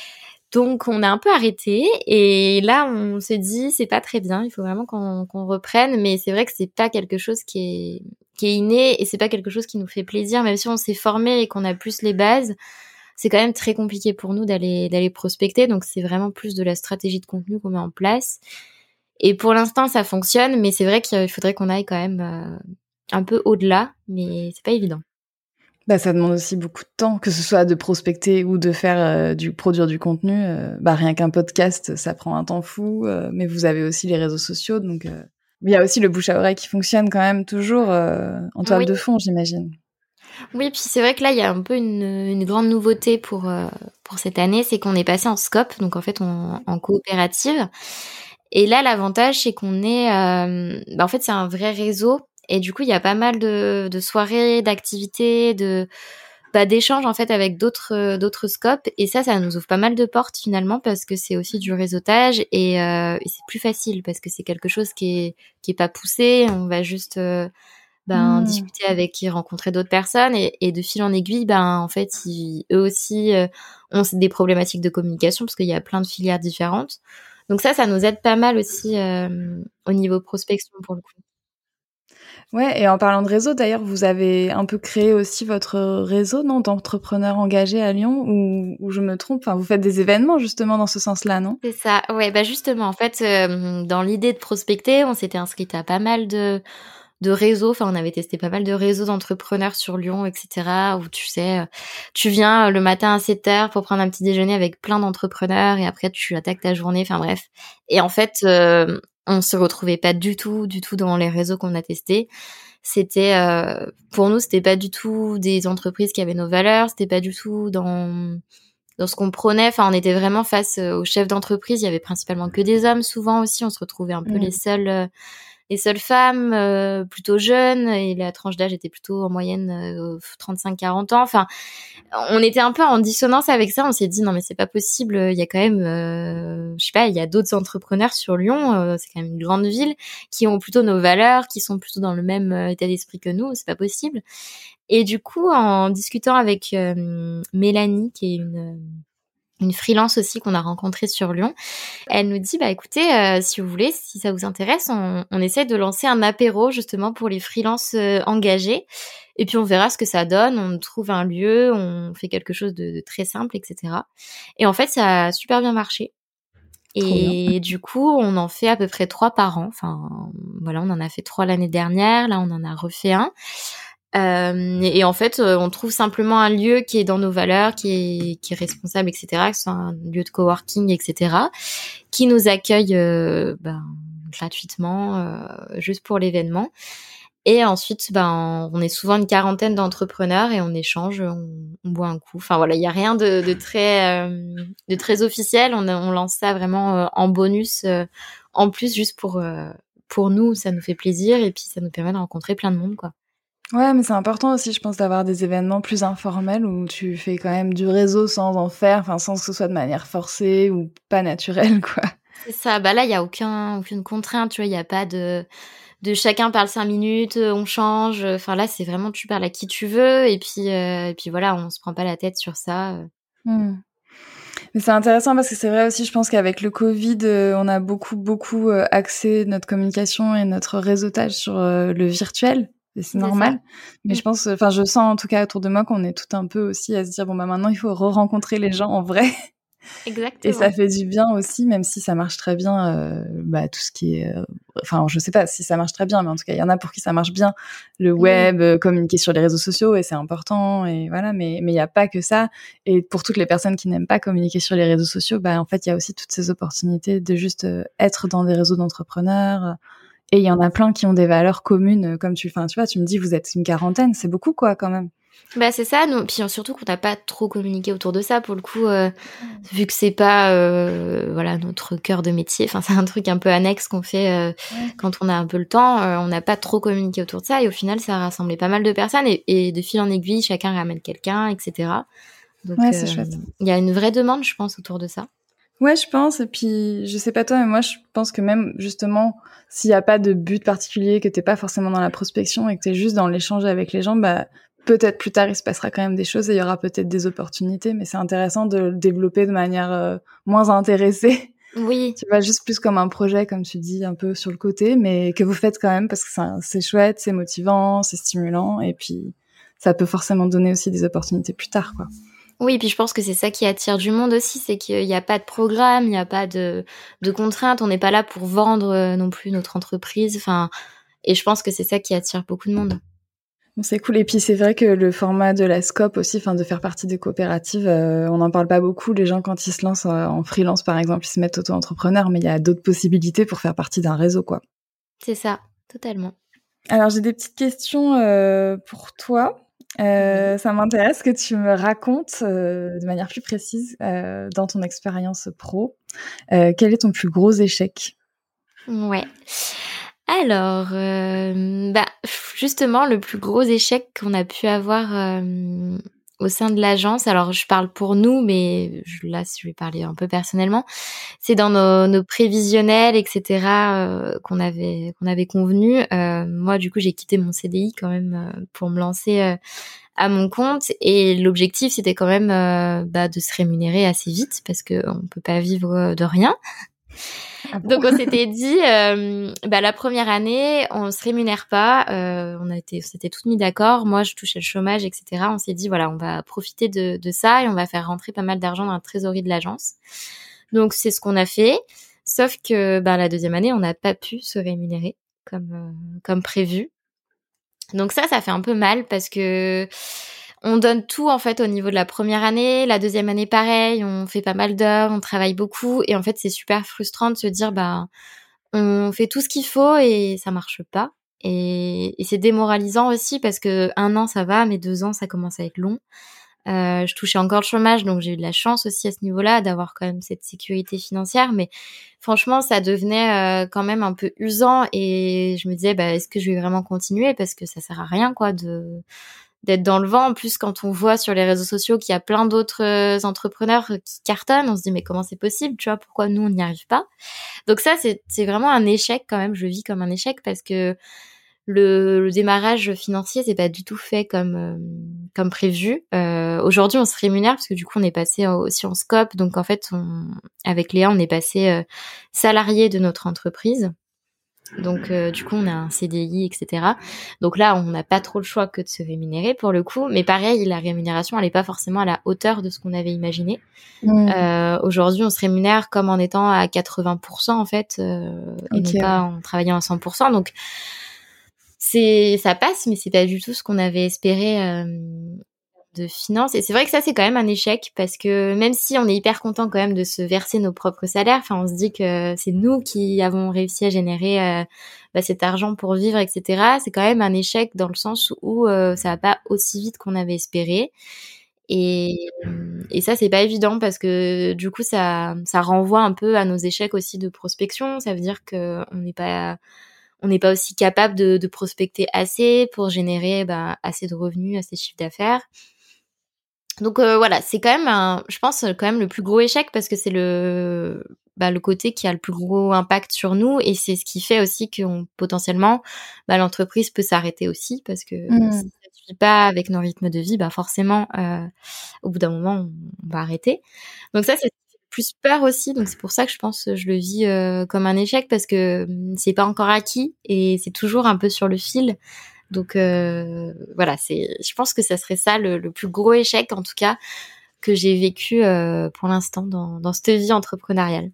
Donc, on a un peu arrêté, et là, on s'est dit, c'est pas très bien, il faut vraiment qu'on, qu'on reprenne, mais c'est vrai que c'est pas quelque chose qui est, qui est inné, et c'est pas quelque chose qui nous fait plaisir, même si on s'est formé et qu'on a plus les bases, c'est quand même très compliqué pour nous d'aller, d'aller prospecter, donc c'est vraiment plus de la stratégie de contenu qu'on met en place. Et pour l'instant, ça fonctionne, mais c'est vrai qu'il faudrait qu'on aille quand même euh, un peu au-delà, mais c'est pas évident. Bah, ça demande aussi beaucoup de temps, que ce soit de prospecter ou de faire euh, du produire du contenu. Euh, bah, rien qu'un podcast, ça prend un temps fou. Euh, mais vous avez aussi les réseaux sociaux, donc euh... il y a aussi le bouche à oreille qui fonctionne quand même toujours euh, en toile oui. de fond, j'imagine. Oui, puis c'est vrai que là, il y a un peu une, une grande nouveauté pour euh, pour cette année, c'est qu'on est passé en scope, donc en fait, on, en coopérative. Et là, l'avantage, c'est qu'on est, euh, bah, en fait, c'est un vrai réseau. Et du coup, il y a pas mal de, de soirées, d'activités, de, bah, d'échanges en fait avec d'autres, d'autres scopes. Et ça, ça nous ouvre pas mal de portes finalement, parce que c'est aussi du réseautage, et, euh, et c'est plus facile parce que c'est quelque chose qui est qui est pas poussé. On va juste euh, ben, mmh. discuter avec, y rencontrer d'autres personnes, et, et de fil en aiguille, ben en fait, ils, eux aussi euh, ont des problématiques de communication parce qu'il y a plein de filières différentes. Donc ça, ça nous aide pas mal aussi euh, au niveau prospection pour le coup. Ouais, et en parlant de réseau, d'ailleurs, vous avez un peu créé aussi votre réseau, non, d'entrepreneurs engagés à Lyon, ou, ou je me trompe, enfin, vous faites des événements justement dans ce sens-là, non? C'est ça, ouais, bah justement, en fait, euh, dans l'idée de prospecter, on s'était inscrite à pas mal de, de réseaux, enfin, on avait testé pas mal de réseaux d'entrepreneurs sur Lyon, et cetera, où tu sais, tu viens le matin à sept heures pour prendre un petit déjeuner avec plein d'entrepreneurs, et après tu attaques ta journée, enfin bref. Et en fait, euh, on se retrouvait pas du tout, du tout dans les réseaux qu'on a testés. C'était, euh, pour nous, c'était pas du tout des entreprises qui avaient nos valeurs, c'était pas du tout dans, dans ce qu'on prônait. Enfin, on était vraiment face aux chefs d'entreprise. Il y avait principalement que des hommes, souvent aussi. On se retrouvait un peu mmh. les seuls, les seules femmes euh, plutôt jeunes et la tranche d'âge était plutôt en moyenne euh, trente-cinq quarante ans. Enfin, on était un peu en dissonance avec ça. On s'est dit non mais c'est pas possible. Il y a quand même, euh, je sais pas, il y a d'autres entrepreneurs sur Lyon. Euh, c'est quand même une grande ville qui ont plutôt nos valeurs, qui sont plutôt dans le même euh, état d'esprit que nous. C'est pas possible. Et du coup, en discutant avec euh, Mélanie, qui est une une freelance aussi qu'on a rencontrée sur Lyon, elle nous dit bah écoutez, euh, si vous voulez, si ça vous intéresse, on, on essaie de lancer un apéro justement pour les freelances euh, engagés. Et puis on verra ce que ça donne. On trouve un lieu, on fait quelque chose de, de très simple, et cetera. Et en fait, ça a super bien marché. Trop bien. Et du coup, on en fait à peu près trois par an. Enfin, voilà, on en a fait trois l'année dernière. Là, on en a refait un. Euh, et, et en fait, euh, on trouve simplement un lieu qui est dans nos valeurs, qui est, qui est responsable, et cetera. Que ce soit un lieu de coworking, et cetera. Qui nous accueille euh, ben, gratuitement, euh, juste pour l'événement. Et ensuite, ben, on est souvent une quarantaine d'entrepreneurs et on échange, on, on boit un coup. Enfin voilà, il y a rien de, de très, euh, de très officiel. On, on lance ça vraiment euh, en bonus, euh, en plus juste pour, euh, pour nous, ça nous fait plaisir et puis ça nous permet de rencontrer plein de monde, quoi. Ouais, mais c'est important aussi, je pense, d'avoir des événements plus informels où tu fais quand même du réseau sans en faire, enfin sans que ce soit de manière forcée ou pas naturelle, quoi. C'est ça. Bah là, il y a aucun, aucune contrainte, tu vois. Il y a pas de, de chacun parle cinq minutes, on change. Enfin là, c'est vraiment tu parles à qui tu veux et puis, euh, et puis voilà, on se prend pas la tête sur ça. Hmm. Mais c'est intéressant parce que c'est vrai aussi, je pense qu'avec le Covid, euh, on a beaucoup, beaucoup euh, axé notre communication et notre réseautage sur euh, le virtuel. Et c'est C'est normal. ça. Mais Mm. je pense, enfin, je sens en tout cas autour de moi qu'on est tout un peu aussi à se dire, bon, bah maintenant, il faut re-rencontrer les gens en vrai. Et ça Exactement. fait du bien aussi, même si ça marche très bien, euh, bah, tout ce qui est... euh, Enfin, je sais pas si ça marche très bien, mais en tout cas, il y en a pour qui ça marche bien. Le Oui. web, euh, communiquer sur les réseaux sociaux, et c'est important, et voilà, mais mais il y a pas que ça. Et pour toutes les personnes qui n'aiment pas communiquer sur les réseaux sociaux, bah, en fait, il y a aussi toutes ces opportunités de juste euh, être dans des réseaux d'entrepreneurs. Et il y en a plein qui ont des valeurs communes, euh, comme tu... Enfin, tu vois, tu me dis, vous êtes une quarantaine, c'est beaucoup, quoi, quand même. Bah c'est ça. Nous, puis surtout qu'on n'a pas trop communiqué autour de ça pour le coup, euh, vu que c'est pas, euh, voilà, notre cœur de métier. Enfin, c'est un truc un peu annexe qu'on fait euh, Ouais. quand on a un peu le temps. Euh, on n'a pas trop communiqué autour de ça et au final, ça a rassemblé pas mal de personnes et, et de fil en aiguille, chacun ramène quelqu'un, et cetera. Donc, Ouais, c'est euh, chouette. il y a une vraie demande, je pense, autour de ça. Ouais, je pense. Et puis, je sais pas toi, mais moi, je pense que même, justement, s'il y a pas de but particulier, que t'es pas forcément dans la prospection et que t'es juste dans l'échange avec les gens, bah, peut-être plus tard, il se passera quand même des choses et il y aura peut-être des opportunités. Mais c'est intéressant de le développer de manière euh, moins intéressée. Oui. Tu vois, juste plus comme un projet, comme tu dis, un peu sur le côté, mais que vous faites quand même parce que c'est, c'est chouette, c'est motivant, c'est stimulant. Et puis, ça peut forcément donner aussi des opportunités plus tard, quoi. Oui, puis je pense que c'est ça qui attire du monde aussi, c'est qu'il n'y a pas de programme, il n'y a pas de, de contraintes, on n'est pas là pour vendre euh, non plus notre entreprise. Enfin, et je pense que c'est ça qui attire beaucoup de monde. Bon, c'est cool. Et puis c'est vrai que le format de la SCOP aussi, enfin de faire partie des coopératives, euh, on n'en parle pas beaucoup. Les gens quand ils se lancent euh, en freelance par exemple, ils se mettent auto-entrepreneurs, mais il y a d'autres possibilités pour faire partie d'un réseau, quoi. C'est ça, totalement. Alors j'ai des petites questions euh, pour toi. Oui. Euh, ça m'intéresse que tu me racontes euh, de manière plus précise euh, dans ton expérience pro. Euh, quel est ton plus gros échec? Ouais. Alors, euh, bah, justement, le plus gros échec qu'on a pu avoir euh, au sein de l'agence, alors je parle pour nous, mais je, là, je vais parler un peu personnellement, c'est dans nos, nos prévisionnels, et cetera, euh, qu'on avait qu'on avait convenu. Euh, moi, du coup, j'ai quitté mon C D I quand même euh, pour me lancer euh, à mon compte, et l'objectif, c'était quand même euh, bah, de se rémunérer assez vite parce que on peut pas vivre de rien. Ah bon? Donc on s'était dit, euh, bah, la première année, on se rémunère pas. Euh, on a été, on s'était toutes mis d'accord. Moi, je touchais le chômage, et cetera. On s'est dit, voilà, on va profiter de, de ça et on va faire rentrer pas mal d'argent dans la trésorerie de l'agence. Donc c'est ce qu'on a fait. Sauf que bah, la deuxième année, on n'a pas pu se rémunérer comme euh, comme prévu. Donc ça, ça fait un peu mal parce que on donne tout en fait au niveau de la première année, la deuxième année pareil, on fait pas mal d'heures, on travaille beaucoup et en fait c'est super frustrant de se dire bah on fait tout ce qu'il faut et ça marche pas et, et c'est démoralisant aussi parce que un an ça va mais deux ans ça commence à être long. Euh, je touchais encore le chômage, donc j'ai eu de la chance aussi à ce niveau-là d'avoir quand même cette sécurité financière. Mais franchement, ça devenait euh, quand même un peu usant et je me disais, bah, est-ce que je vais vraiment continuer parce que ça sert à rien, quoi, de d'être dans le vent. En plus, quand on voit sur les réseaux sociaux qu'il y a plein d'autres euh, entrepreneurs qui cartonnent, on se dit mais comment c'est possible, tu vois, pourquoi nous on n'y arrive pas? Donc ça, c'est c'est vraiment un échec quand même. Je le vis comme un échec parce que le, le démarrage financier, c'est pas du tout fait comme euh, comme prévu. Euh, aujourd'hui, on se rémunère parce que du coup, on est passé aussi en scope. Donc en fait, on, avec Léa, on est passé euh, salarié de notre entreprise. Donc euh, du coup, on a un C D I, et cetera. Donc là, on n'a pas trop le choix que de se rémunérer pour le coup. Mais pareil, la rémunération, elle est pas forcément à la hauteur de ce qu'on avait imaginé. Mmh. Euh, aujourd'hui, on se rémunère comme en étant à quatre-vingts pour cent en fait, euh, et okay, non pas en travaillant à cent pour cent. Donc c'est ça passe, mais c'est pas du tout ce qu'on avait espéré euh, de finances. Et c'est vrai que ça, c'est quand même un échec parce que même si on est hyper content quand même de se verser nos propres salaires, enfin, on se dit que c'est nous qui avons réussi à générer euh, bah, cet argent pour vivre, et cetera. C'est quand même un échec dans le sens où euh, ça va pas aussi vite qu'on avait espéré. Et, et ça, c'est pas évident parce que du coup, ça, ça renvoie un peu à nos échecs aussi de prospection. Ça veut dire que on n'est pas on n'est pas aussi capable de, de prospecter assez pour générer bah, assez de revenus, assez de chiffre d'affaires. Donc euh, voilà, c'est quand même, un, je pense, quand même le plus gros échec parce que c'est le, bah, le côté qui a le plus gros impact sur nous et c'est ce qui fait aussi que on, potentiellement, bah, l'entreprise peut s'arrêter aussi parce que mmh. si ça ne suit pas avec nos rythmes de vie, bah forcément, euh, au bout d'un moment, on, on va arrêter. Donc ça, c'est plus peur aussi, donc c'est pour ça que je pense que je le vis euh, comme un échec parce que c'est pas encore acquis et c'est toujours un peu sur le fil. Donc euh, voilà, c'est, je pense que ça serait ça le, le plus gros échec en tout cas que j'ai vécu euh, pour l'instant dans, dans cette vie entrepreneuriale.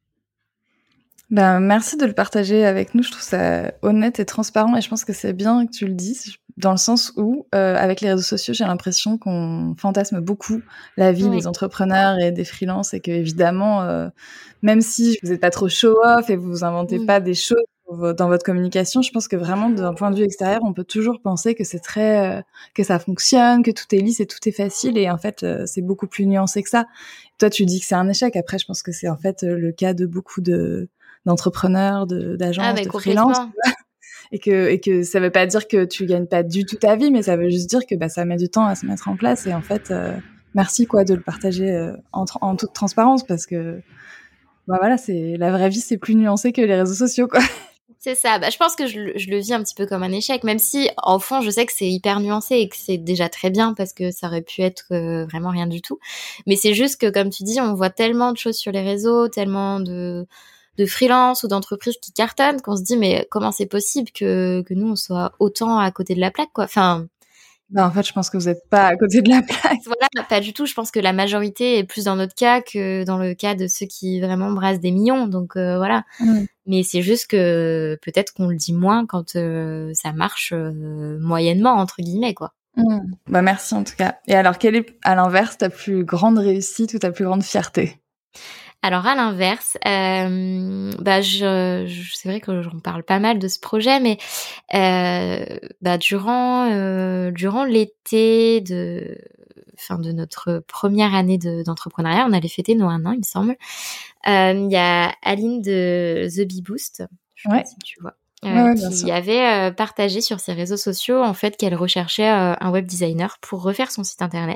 Ben, merci de le partager avec nous. Je trouve ça honnête et transparent et je pense que c'est bien que tu le dises dans le sens où, euh, avec les réseaux sociaux, j'ai l'impression qu'on fantasme beaucoup la vie oui. des entrepreneurs et des freelances et que évidemment, euh, même si vous n'êtes pas trop show-off et vous vous inventez mmh. pas des choses dans votre communication, je pense que vraiment d'un point de vue extérieur, on peut toujours penser que c'est très, euh, que ça fonctionne, que tout est lisse et tout est facile et en fait, euh, c'est beaucoup plus nuancé que ça. Toi, tu dis que c'est un échec. Après, je pense que c'est en fait le cas de beaucoup de d'entrepreneurs, de, d'agences, ah, de freelance, et que et que ça veut pas dire que tu gagnes pas du tout ta vie, mais ça veut juste dire que bah ça met du temps à se mettre en place. Et en fait, euh, merci quoi de le partager euh, en, en toute transparence parce que bah voilà, c'est la vraie vie, c'est plus nuancé que les réseaux sociaux quoi. C'est ça. Bah je pense que je, je le vis un petit peu comme un échec, même si en fond je sais que c'est hyper nuancé et que c'est déjà très bien parce que ça aurait pu être euh, vraiment rien du tout. Mais c'est juste que comme tu dis, on voit tellement de choses sur les réseaux, tellement de de freelance ou d'entreprises qui cartonnent qu'on se dit mais comment c'est possible que que nous on soit autant à côté de la plaque quoi. Enfin ben, en fait, je pense que vous êtes pas à côté de la plaque. Voilà, pas du tout. Je pense que la majorité est plus dans notre cas que dans le cas de ceux qui vraiment brassent des millions. Donc euh, voilà. Mmh. Mais c'est juste que peut-être qu'on le dit moins quand euh, ça marche euh, moyennement entre guillemets quoi. Mmh. Bah merci en tout cas. Et alors, quelle est à l'inverse ta plus grande réussite ou ta plus grande fierté? Alors à l'inverse, euh, bah je, je c'est vrai que j'en parle pas mal de ce projet, mais euh, bah durant euh, durant l'été de fin de notre première année de, d'entrepreneuriat, on allait fêter nos un an, il me semble. Euh, il y a Aline de The Bee Boost, je sais ouais. pas si tu vois, euh, ouais, ouais, qui avait euh, partagé sur ses réseaux sociaux en fait qu'elle recherchait euh, un web designer pour refaire son site internet.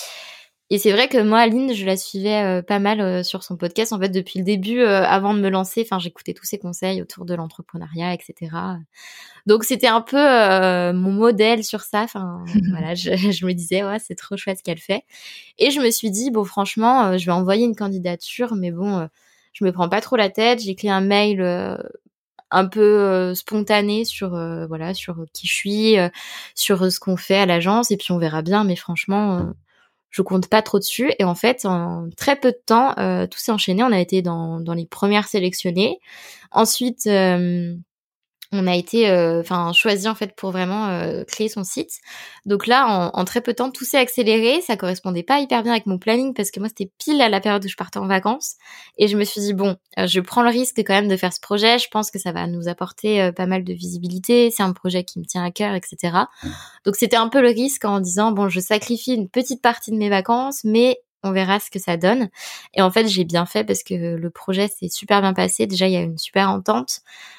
Et c'est vrai que moi, Aline, je la suivais euh, pas mal euh, sur son podcast, en fait, depuis le début, euh, avant de me lancer. Enfin, j'écoutais tous ses conseils autour de l'entrepreneuriat, et cetera. Donc, c'était un peu euh, mon modèle sur ça. Enfin, voilà, je, je me disais, ouais, c'est trop chouette ce qu'elle fait. Et je me suis dit, bon, franchement, euh, je vais envoyer une candidature, mais bon, euh, je me prends pas trop la tête. J'ai écrit un mail euh, un peu euh, spontané sur, euh, voilà, sur qui je suis, euh, sur ce qu'on fait à l'agence, et puis on verra bien. Mais franchement... Euh, je compte pas trop dessus. Et en fait, en très peu de temps, euh, tout s'est enchaîné. On a été dans, dans les premières sélectionnées. Ensuite, euh, on a été enfin euh, choisi en fait pour vraiment euh, créer son site. Donc là en, en très peu de temps tout s'est accéléré, ça correspondait pas hyper bien avec mon planning parce que moi c'était pile à la période où je partais en vacances et je me suis dit bon euh, je prends le risque quand même de faire ce projet, je pense que ça va nous apporter euh, pas mal de visibilité, c'est un projet qui me tient à cœur, etc. Donc c'était un peu le risque en disant bon je sacrifie une petite partie de mes vacances mais on verra ce que ça donne. Et en fait j'ai bien fait parce que le projet s'est super bien passé, déjà il y a une super entente.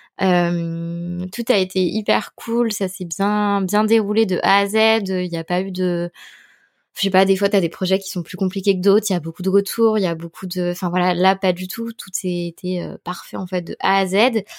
Euh, tout a été hyper cool, ça s'est bien bien déroulé de A à Z. Il n'y a pas eu de, je sais pas, des fois t'as des projets qui sont plus compliqués que d'autres. Il y a beaucoup de retours, il y a beaucoup de, enfin voilà, là pas du tout. Tout a été euh, parfait en fait de A à Z.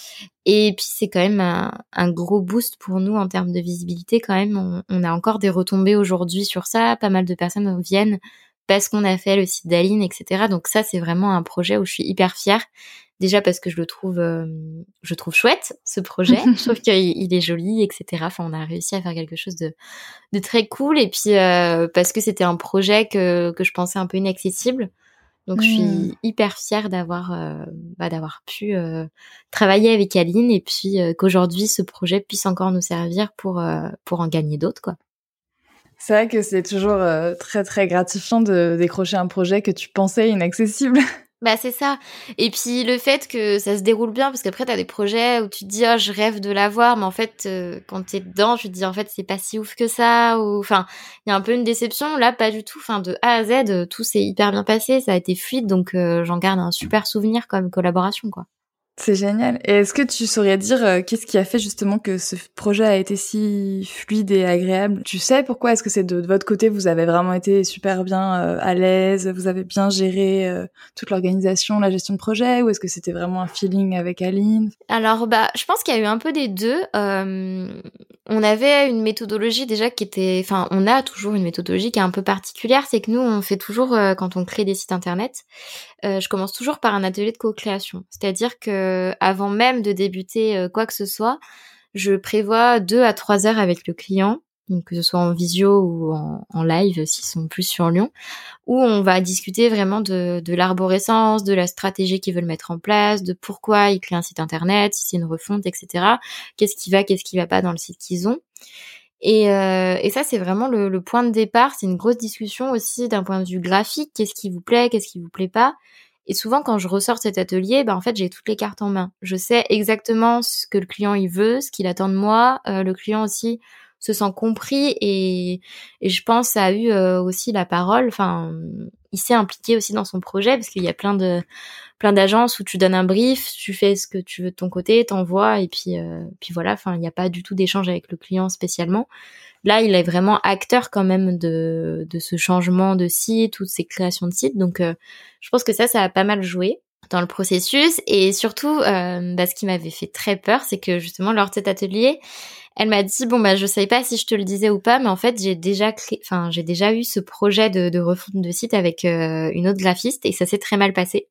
Et puis c'est quand même un, un gros boost pour nous en termes de visibilité quand même. On, on a encore des retombées aujourd'hui sur ça. Pas mal de personnes viennent parce qu'on a fait le site d'Aline, et cetera. Donc ça c'est vraiment un projet où je suis hyper fière. Déjà parce que je le trouve, euh, je trouve chouette ce projet. Je trouve qu'il il est joli, et cetera. Enfin, on a réussi à faire quelque chose de, de très cool. Et puis euh, parce que c'était un projet que que je pensais un peu inaccessible. Donc je Mmh. suis hyper fière d'avoir euh, bah, d'avoir pu euh, travailler avec Aline et puis euh, qu'aujourd'hui ce projet puisse encore nous servir pour euh, pour en gagner d'autres quoi. C'est vrai que c'est toujours euh, très très gratifiant de décrocher un projet que tu pensais inaccessible. Bah c'est ça. Et puis le fait que ça se déroule bien, parce qu'après t'as des projets où tu te dis oh je rêve de l'avoir, mais en fait euh, quand t'es dedans tu te dis en fait c'est pas si ouf que ça, ou enfin il y a un peu une déception. Là pas du tout. Enfin de A à Z euh, tout s'est hyper bien passé, ça a été fluide, donc euh, j'en garde un super souvenir comme collaboration quoi. C'est génial. Et est-ce que tu saurais dire euh, qu'est-ce qui a fait justement que ce projet a été si fluide et agréable? Tu sais pourquoi? Est-ce que c'est de, de votre côté, vous avez vraiment été super bien euh, à l'aise, vous avez bien géré euh, toute l'organisation, la gestion de projet, ou est-ce que c'était vraiment un feeling avec Aline? Alors bah je pense qu'il y a eu un peu des deux. Euh, on avait une méthodologie déjà qui était, enfin on a toujours une méthodologie qui est un peu particulière, c'est que nous on fait toujours euh, quand on crée des sites internet, euh, je commence toujours par un atelier de co-création. C'est-à-dire que avant même de débuter euh, quoi que ce soit, je prévois deux à trois heures avec le client, donc que ce soit en visio ou en, en live s'ils sont plus sur Lyon, où on va discuter vraiment de, de l'arborescence, de la stratégie qu'ils veulent mettre en place, de pourquoi ils créent un site internet, si c'est une refonte, et cetera. Qu'est-ce qui va, qu'est-ce qui va pas dans le site qu'ils ont. Et, euh, et ça, c'est vraiment le, le point de départ. C'est une grosse discussion aussi d'un point de vue graphique. Qu'est-ce qui vous plaît, qu'est-ce qui vous plaît pas. Et souvent, quand je ressors de cet atelier, bah, en fait, j'ai toutes les cartes en main. Je sais exactement ce que le client il veut, ce qu'il attend de moi. Euh, le client aussi se sent compris et, et je pense a eu euh, aussi la parole. Enfin, il s'est impliqué aussi dans son projet parce qu'il y a plein de plein d'agences où tu donnes un brief, tu fais ce que tu veux de ton côté, t'envoies et puis euh, puis voilà. Enfin, il n'y a pas du tout d'échange avec le client spécialement. Là, il est vraiment acteur quand même de de ce changement de site ou de ces créations de sites. Donc, euh, je pense que ça, ça a pas mal joué dans le processus. Et surtout, euh, bah, ce qui m'avait fait très peur, c'est que justement lors de cet atelier, elle m'a dit bon bah je savais pas si je te le disais ou pas, mais en fait j'ai déjà créé, enfin j'ai déjà eu ce projet de, de refonte de site avec euh, une autre graphiste et ça s'est très mal passé.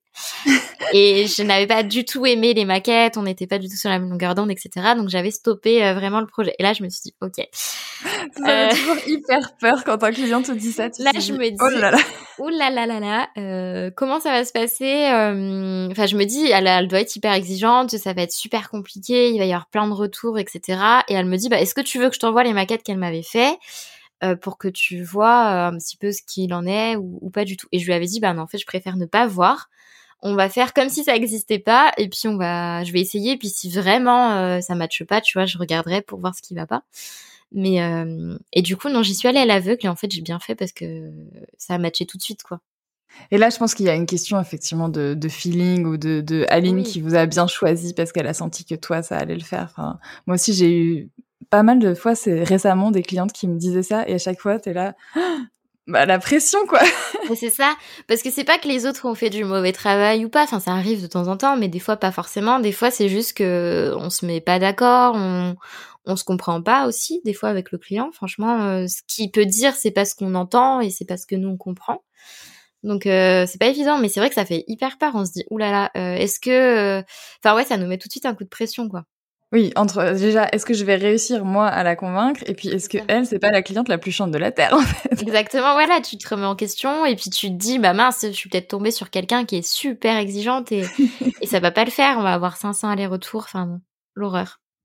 Et je n'avais pas du tout aimé les maquettes, on n'était pas du tout sur la même longueur d'onde, et cetera. Donc j'avais stoppé euh, vraiment le projet. Et là je me suis dit ok. Ça euh... fait toujours hyper peur quand un client te dit ça. Tu là te je dis, me dis oh là là. Ouh là là là là, euh, comment ça va se passer euh, Enfin, je me dis, elle, elle doit être hyper exigeante, ça va être super compliqué, il va y avoir plein de retours, et cetera. Et elle me dit, bah, est-ce que tu veux que je t'envoie les maquettes qu'elle m'avait fait euh, pour que tu vois euh, un petit peu ce qu'il en est ou, ou pas du tout. Et je lui avais dit, bah non, en fait, je préfère ne pas voir. On va faire comme si ça existait pas, et puis on va, je vais essayer. Et puis si vraiment euh, ça matche pas, tu vois, je regarderai pour voir ce qui va pas. Mais euh, et du coup non, j'y suis allée à l'aveugle et en fait j'ai bien fait parce que ça a matché tout de suite quoi. Et là je pense qu'il y a une question effectivement de, de feeling ou de, de Aline oui. qui vous a bien choisi parce qu'elle a senti que toi ça allait le faire. Enfin, moi aussi j'ai eu pas mal de fois, c'est récemment des clientes qui me disaient ça et à chaque fois t'es là, bah la pression quoi. Mais c'est ça, parce que c'est pas que les autres ont fait du mauvais travail ou pas, enfin ça arrive de temps en temps, mais des fois pas forcément. Des fois c'est juste que on se met pas d'accord, on on se comprend pas aussi des fois avec le client. Franchement, euh, ce qu'il peut dire c'est pas ce qu'on entend et c'est pas ce que nous on comprend. Donc euh, c'est pas évident, mais c'est vrai que ça fait hyper peur. On se dit oulala, euh, est-ce que, enfin euh... ouais, ça nous met tout de suite un coup de pression quoi. Oui, entre déjà, est-ce que je vais réussir moi à la convaincre, et puis est-ce que elle, c'est pas la cliente la plus chiante de la terre en fait. Exactement, voilà, tu te remets en question et puis tu te dis bah mince, je suis peut-être tombée sur quelqu'un qui est super exigeante et et ça va pas le faire, on va avoir cinq cents allers-retours, enfin bon, l'horreur.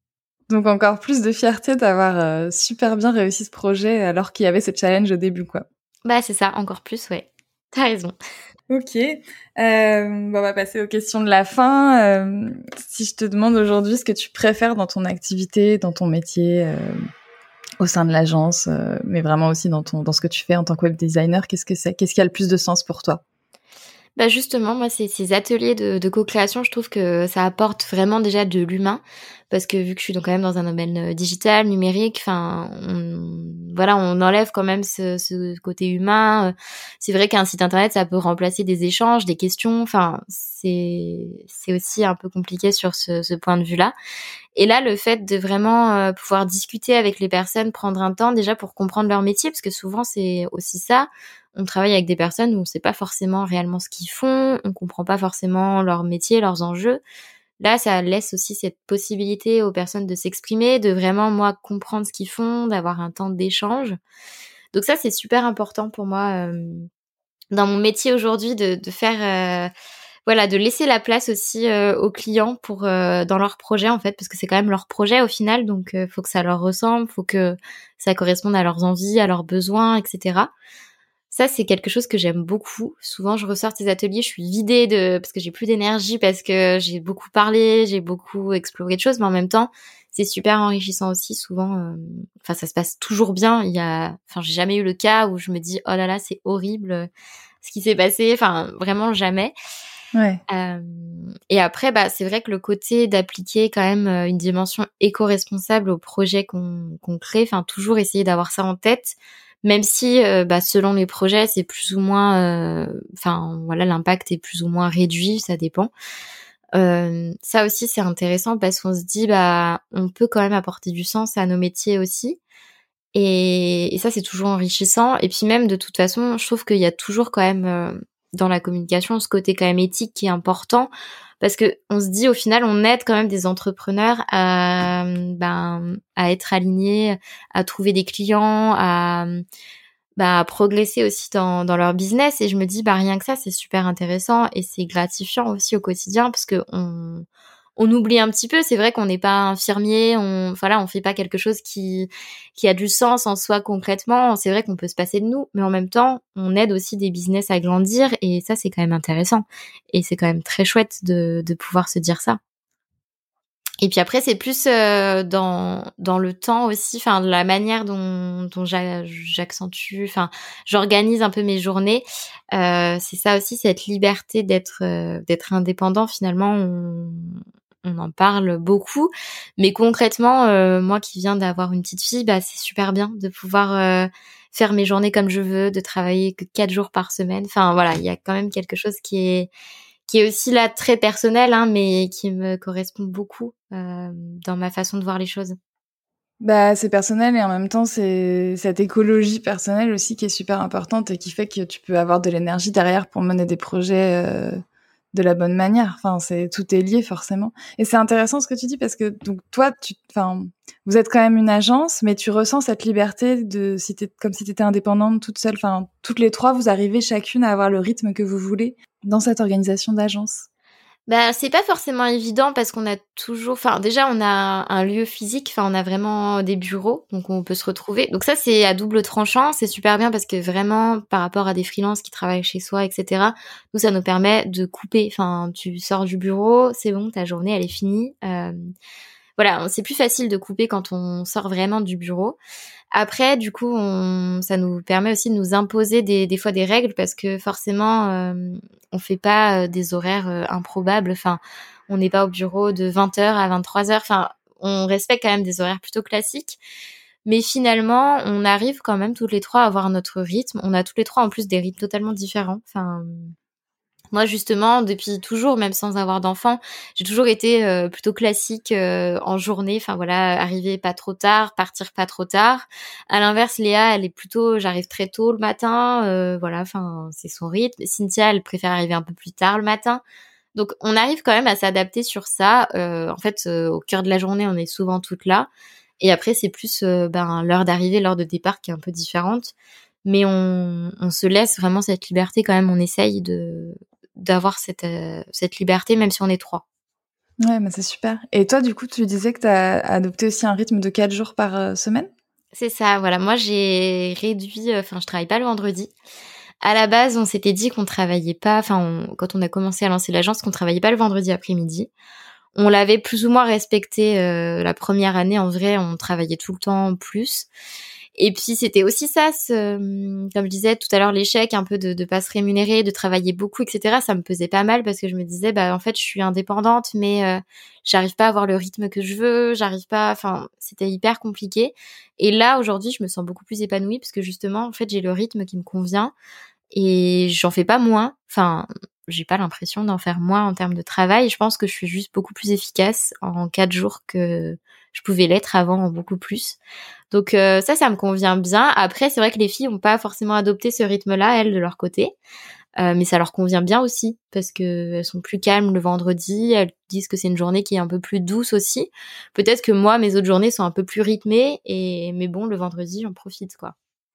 Donc encore plus de fierté d'avoir euh, super bien réussi ce projet alors qu'il y avait ce challenge au début, quoi. Bah c'est ça, encore plus, ouais. T'as raison. Ok, euh, bon, on va passer aux questions de la fin. Euh, si je te demande aujourd'hui ce que tu préfères dans ton activité, dans ton métier, euh, au sein de l'agence, euh, mais vraiment aussi dans ton dans ce que tu fais en tant que web designer, qu'est-ce que c'est? Qu'est-ce qui a le plus de sens pour toi? Bah justement, moi, ces, ces ateliers de, de co-création, je trouve que ça apporte vraiment déjà de l'humain, parce que vu que je suis donc quand même dans un domaine digital, numérique, enfin, on, voilà, on enlève quand même ce, ce côté humain. C'est vrai qu'un site internet, ça peut remplacer des échanges, des questions. Enfin, c'est c'est aussi un peu compliqué sur ce, ce point de vue-là. Et là, le fait de vraiment euh, pouvoir discuter avec les personnes, prendre un temps déjà pour comprendre leur métier, parce que souvent c'est aussi ça. On travaille avec des personnes où on sait pas forcément réellement ce qu'ils font, on comprend pas forcément leur métier, leurs enjeux. Là, ça laisse aussi cette possibilité aux personnes de s'exprimer, de vraiment, moi, comprendre ce qu'ils font, d'avoir un temps d'échange. Donc ça, c'est super important pour moi euh, dans mon métier aujourd'hui de, de faire... Euh, voilà, de laisser la place aussi euh, aux clients pour euh, dans leur projet en fait, parce que c'est quand même leur projet au final, donc euh, faut que ça leur ressemble, faut que ça corresponde à leurs envies, à leurs besoins, et cetera. Ça, c'est quelque chose que j'aime beaucoup. Souvent, je ressors de ces ateliers, je suis vidée de parce que j'ai plus d'énergie, parce que j'ai beaucoup parlé, j'ai beaucoup exploré de choses, mais en même temps, c'est super enrichissant aussi. Souvent, euh... enfin, ça se passe toujours bien. Il y a, enfin, j'ai jamais eu le cas où je me dis oh là là, c'est horrible ce qui s'est passé. Enfin, vraiment jamais. Ouais. Euh, et après, bah, c'est vrai que le côté d'appliquer quand même euh, une dimension éco-responsable au projet qu'on, qu'on crée, enfin toujours essayer d'avoir ça en tête, même si, euh, bah, selon les projets, c'est plus ou moins, euh, enfin voilà, l'impact est plus ou moins réduit, ça dépend. Euh, ça aussi, c'est intéressant parce qu'on se dit, bah, on peut quand même apporter du sens à nos métiers aussi. Et, et ça, c'est toujours enrichissant. Et puis même, de toute façon, je trouve qu'il y a toujours quand même euh, dans la communication ce côté quand même éthique qui est important, parce que on se dit au final, on aide quand même des entrepreneurs à ben à être alignés, à trouver des clients, à bah, à progresser aussi dans dans leur business. Et je me dis, bah rien que ça, c'est super intéressant et c'est gratifiant aussi au quotidien, parce que on on oublie un petit peu. C'est vrai qu'on n'est pas infirmier, on, voilà, on fait pas quelque chose qui, qui a du sens en soi concrètement. C'est vrai qu'on peut se passer de nous, mais en même temps, on aide aussi des business à grandir, et ça, c'est quand même intéressant. Et c'est quand même très chouette de, de pouvoir se dire ça. Et puis après, c'est plus euh, dans dans le temps aussi, enfin la manière dont dont j'a- j'accentue, enfin j'organise un peu mes journées. Euh, c'est ça aussi, cette liberté d'être euh, d'être indépendant. Finalement, on on en parle beaucoup, mais concrètement, euh, moi qui viens d'avoir une petite fille, bah c'est super bien de pouvoir euh, faire mes journées comme je veux, de travailler que quatre jours par semaine. Enfin voilà, il y a quand même quelque chose qui est qui est aussi là très personnel, hein, mais qui me correspond beaucoup euh, dans ma façon de voir les choses. Bah, c'est personnel et en même temps, c'est cette écologie personnelle aussi qui est super importante et qui fait que tu peux avoir de l'énergie derrière pour mener des projets euh, de la bonne manière. Enfin, c'est tout est lié forcément. Et c'est intéressant ce que tu dis parce que donc toi, tu, enfin, vous êtes quand même une agence, mais tu ressens cette liberté de si t'es comme si t'étais indépendante toute seule. Enfin, toutes les trois, vous arrivez chacune à avoir le rythme que vous voulez dans cette organisation d'agence. Bah, c'est pas forcément évident parce qu'on a toujours, enfin, déjà, on a un lieu physique, enfin, on a vraiment des bureaux, donc on peut se retrouver. Donc ça, c'est à double tranchant, c'est super bien parce que vraiment, par rapport à des freelances qui travaillent chez soi, et cetera, nous, ça nous permet de couper. Enfin, tu sors du bureau, c'est bon, ta journée, elle est finie. Euh, voilà, c'est plus facile de couper quand on sort vraiment du bureau. Après, du coup, on, ça nous permet aussi de nous imposer des, des fois des règles, parce que forcément, euh, on fait pas euh, des horaires euh, improbables. Enfin, on n'est pas au bureau de vingt heures à vingt-trois heures. Enfin, on respecte quand même des horaires plutôt classiques. Mais finalement, on arrive quand même toutes les trois à avoir notre rythme. On a toutes les trois en plus des rythmes totalement différents. Enfin, moi, justement, depuis toujours, même sans avoir d'enfant, j'ai toujours été euh, plutôt classique euh, en journée. Enfin voilà, arriver pas trop tard, partir pas trop tard. À l'inverse, Léa, elle est plutôt, j'arrive très tôt le matin. Euh, voilà, enfin c'est son rythme. Cynthia, elle préfère arriver un peu plus tard le matin. Donc on arrive quand même à s'adapter sur ça. Euh, en fait, euh, au cœur de la journée, on est souvent toutes là. Et après, c'est plus euh, ben l'heure d'arrivée, l'heure de départ qui est un peu différente. Mais on, on se laisse vraiment cette liberté quand même. On essaye de d'avoir cette, euh, cette liberté, même si on est trois. Ouais, mais c'est super. Et toi, du coup, tu disais que tu as adopté aussi un rythme de quatre jours par euh, semaine? C'est ça, voilà. Moi, j'ai réduit, enfin, je travaille pas le vendredi. À la base, on s'était dit qu'on travaillait pas, enfin, on- quand on a commencé à lancer l'agence, qu'on travaillait pas le vendredi après-midi. On l'avait plus ou moins respecté euh, la première année. En vrai, on travaillait tout le temps plus. Et puis, c'était aussi ça, ce, comme je disais tout à l'heure, l'échec un peu de de pas se rémunérer, de travailler beaucoup, et cetera. Ça me pesait pas mal parce que je me disais, bah en fait, je suis indépendante, mais euh, j'arrive pas à avoir le rythme que je veux, j'arrive pas. Enfin, c'était hyper compliqué. Et là, aujourd'hui, je me sens beaucoup plus épanouie parce que justement, en fait, j'ai le rythme qui me convient et j'en fais pas moins. Enfin, j'ai pas l'impression d'en faire moins en termes de travail. Je pense que je suis juste beaucoup plus efficace en quatre jours que je pouvais l'être avant en beaucoup plus. Donc euh, ça, ça me convient bien. Après, c'est vrai que les filles ont pas forcément adopté ce rythme-là, elles, de leur côté. Euh, mais ça leur convient bien aussi parce que elles sont plus calmes le vendredi. Elles disent que c'est une journée qui est un peu plus douce aussi. Peut-être que moi, mes autres journées sont un peu plus rythmées. Et mais bon, le vendredi, j'en profite, quoi.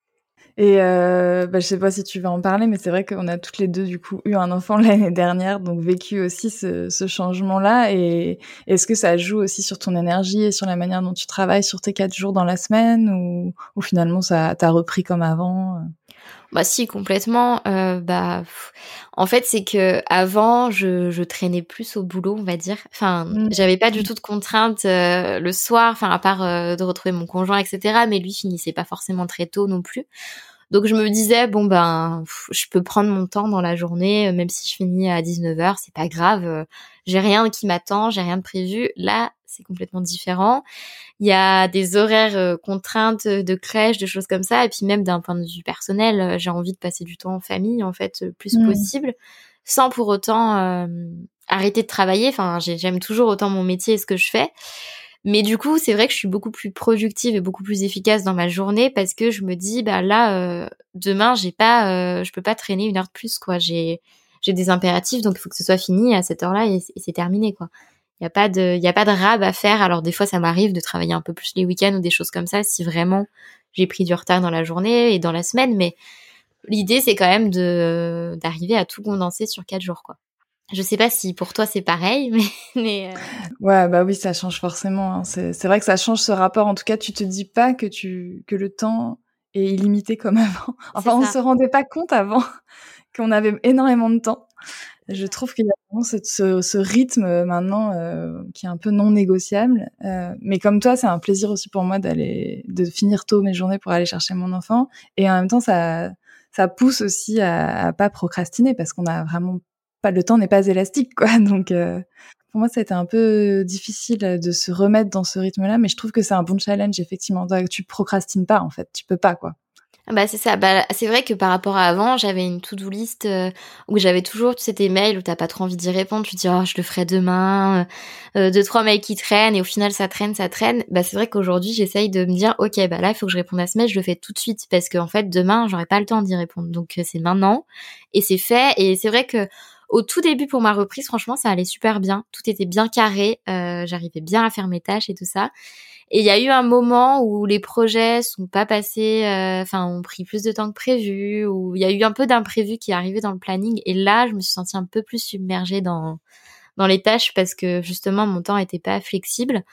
Et euh, bah, je sais pas si tu vas en parler, mais c'est vrai qu'on a toutes les deux du coup eu un enfant l'année dernière, donc vécu aussi ce, ce changement-là. Et est-ce que ça joue aussi sur ton énergie et sur la manière dont tu travailles sur tes quatre jours dans la semaine, ou, ou finalement ça t'as repris comme avant? Bah si, complètement. Euh, bah pff, en fait, c'est que avant, je, je traînais plus au boulot, on va dire. Enfin, Mm. j'avais pas du tout de contraintes euh, le soir, enfin à part euh, de retrouver mon conjoint, et cetera. Mais lui finissait pas forcément très tôt non plus. Donc je me disais bon ben pff, je peux prendre mon temps dans la journée, euh, même si je finis à dix-neuf heures, c'est pas grave. euh, J'ai rien qui m'attend, j'ai rien de prévu. Là, c'est complètement différent. Il y a des horaires euh, contraintes de crèche, de choses comme ça, et puis même d'un point de vue personnel, euh, j'ai envie de passer du temps en famille en fait le plus Mm. possible, sans pour autant euh, arrêter de travailler. Enfin, j'ai- j'aime toujours autant mon métier et ce que je fais. Mais du coup, c'est vrai que je suis beaucoup plus productive et beaucoup plus efficace dans ma journée parce que je me dis, bah là, euh, demain, j'ai pas, euh, je peux pas traîner une heure de plus, quoi. J'ai, j'ai des impératifs, donc il faut que ce soit fini à cette heure-là et, et c'est terminé, quoi. Il y a pas de, il y a pas de rab à faire. Alors des fois, ça m'arrive de travailler un peu plus les week-ends ou des choses comme ça si vraiment j'ai pris du retard dans la journée et dans la semaine. Mais l'idée, c'est quand même de d'arriver à tout condenser sur quatre jours, quoi. Je sais pas si pour toi c'est pareil, mais, mais euh, Ouais, bah oui, ça change forcément, hein. C'est, c'est vrai que ça change ce rapport. En tout cas, tu te dis pas que tu que le temps est illimité comme avant. c'est Enfin, on ça, se rendait pas compte avant qu'on avait énormément de temps. c'est Je ça. trouve qu'il y a vraiment cette- ce, ce rythme euh, maintenant euh, qui est un peu non négociable. Euh, mais comme toi, c'est un plaisir aussi pour moi d'aller, de finir tôt mes journées pour aller chercher mon enfant. Et en même temps, ça, ça pousse aussi à, à pas procrastiner parce qu'on a vraiment pas, le temps n'est pas élastique, quoi. Donc, euh, pour moi, ça a été un peu difficile de se remettre dans ce rythme-là, mais je trouve que c'est un bon challenge, effectivement. Tu procrastines pas, en fait. Tu peux pas, quoi. Ah bah c'est ça. Bah c'est vrai que par rapport à avant, j'avais une to-do list euh, où j'avais toujours, tu sais, tes mails où t'as pas trop envie d'y répondre. Tu te dis oh je le ferai demain. Euh, euh, deux trois mails qui traînent et au final ça traîne, ça traîne. Bah c'est vrai qu'aujourd'hui j'essaye de me dire ok bah là il faut que je réponde à ce mail, je le fais tout de suite parce qu'en fait demain j'aurai pas le temps d'y répondre. Donc euh, c'est maintenant et c'est fait. Et c'est vrai que au tout début pour ma reprise, franchement ça allait super bien. Tout était bien carré. Euh, j'arrivais bien à faire mes tâches et tout ça. Et il y a eu un moment où les projets sont pas passés, euh, enfin ont pris plus de temps que prévu, où il y a eu un peu d'imprévu qui est arrivé dans le planning. Et là, je me suis sentie un peu plus submergée dans dans les tâches parce que justement mon temps était pas flexible.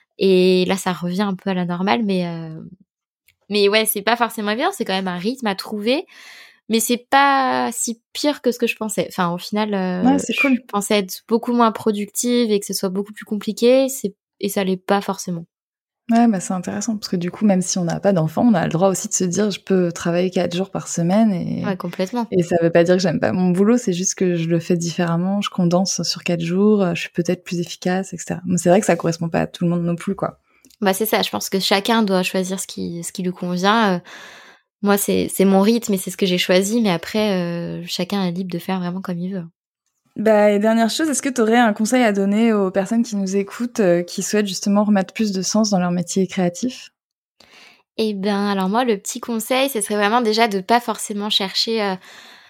Et là, ça revient un peu à la normale, mais euh, mais ouais, c'est pas forcément évident. C'est quand même un rythme à trouver, mais c'est pas si pire que ce que je pensais. Enfin, au final, Ouais, euh, c'est je cool. pensais être beaucoup moins productive et que ce soit beaucoup plus compliqué. C'est et ça l'est pas forcément. Ouais, bah, c'est intéressant parce que du coup, même si on n'a pas d'enfant, on a le droit aussi de se dire je peux travailler quatre jours par semaine Ouais, et complètement. et ça veut pas dire que j'aime pas mon boulot, c'est juste que je le fais différemment, je condense sur quatre jours, je suis peut-être plus efficace, et cetera. Mais c'est vrai que ça correspond pas à tout le monde non plus, quoi. Bah c'est ça, je pense que chacun doit choisir ce qui ce qui lui convient. Euh, moi c'est c'est mon rythme et c'est ce que j'ai choisi, mais après euh, chacun est libre de faire vraiment comme il veut. Bah, et dernière chose, est-ce que tu aurais un conseil à donner aux personnes qui nous écoutent, euh, qui souhaitent justement remettre plus de sens dans leur métier créatif? Eh ben alors moi le petit conseil, ce serait vraiment déjà de pas forcément chercher euh,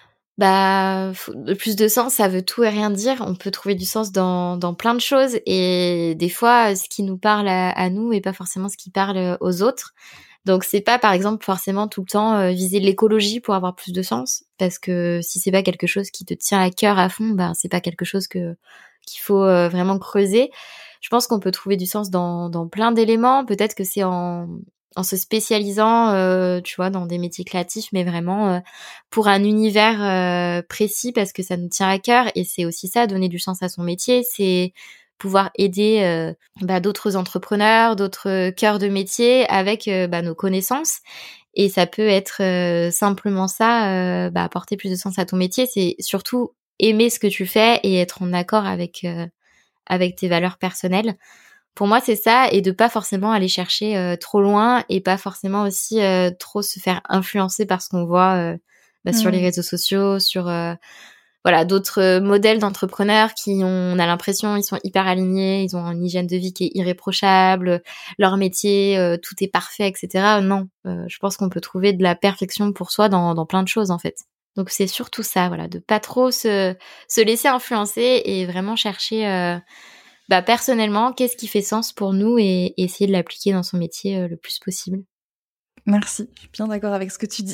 bah faut- le plus de sens, ça veut tout et rien dire. On peut trouver du sens dans dans plein de choses et des fois ce qui nous parle à, à nous est pas forcément ce qui parle aux autres. Donc c'est pas par exemple forcément tout le temps euh, viser l'écologie pour avoir plus de sens parce que si c'est pas quelque chose qui te tient à cœur à fond, ben c'est pas quelque chose que qu'il faut euh, vraiment creuser. Je pense qu'on peut trouver du sens dans, dans plein d'éléments. Peut-être que c'est en, en se spécialisant, euh, tu vois, dans des métiers créatifs, mais vraiment euh, pour un univers euh, précis parce que ça nous tient à cœur. Et c'est aussi ça, donner du sens à son métier, c'est pouvoir aider euh, bah, d'autres entrepreneurs, d'autres cœurs de métier avec euh, bah, nos connaissances. Et ça peut être euh, simplement ça, euh, bah, apporter plus de sens à ton métier. C'est surtout aimer ce que tu fais et être en accord avec euh, avec tes valeurs personnelles. Pour moi, c'est ça, et de pas forcément aller chercher euh, trop loin et pas forcément aussi euh, trop se faire influencer par ce qu'on voit euh, bah, mmh. sur les réseaux sociaux, sur euh, voilà d'autres euh, modèles d'entrepreneurs qui ont, on a l'impression, ils sont hyper alignés, ils ont une hygiène de vie qui est irréprochable, leur métier, euh, tout est parfait, et cetera. Non, euh, je pense qu'on peut trouver de la perfection pour soi dans, dans plein de choses en fait. Donc c'est surtout ça, voilà, de pas trop se, se laisser influencer et vraiment chercher euh, bah, personnellement qu'est-ce qui fait sens pour nous et, et essayer de l'appliquer dans son métier euh, le plus possible. Merci, je suis bien d'accord avec ce que tu dis.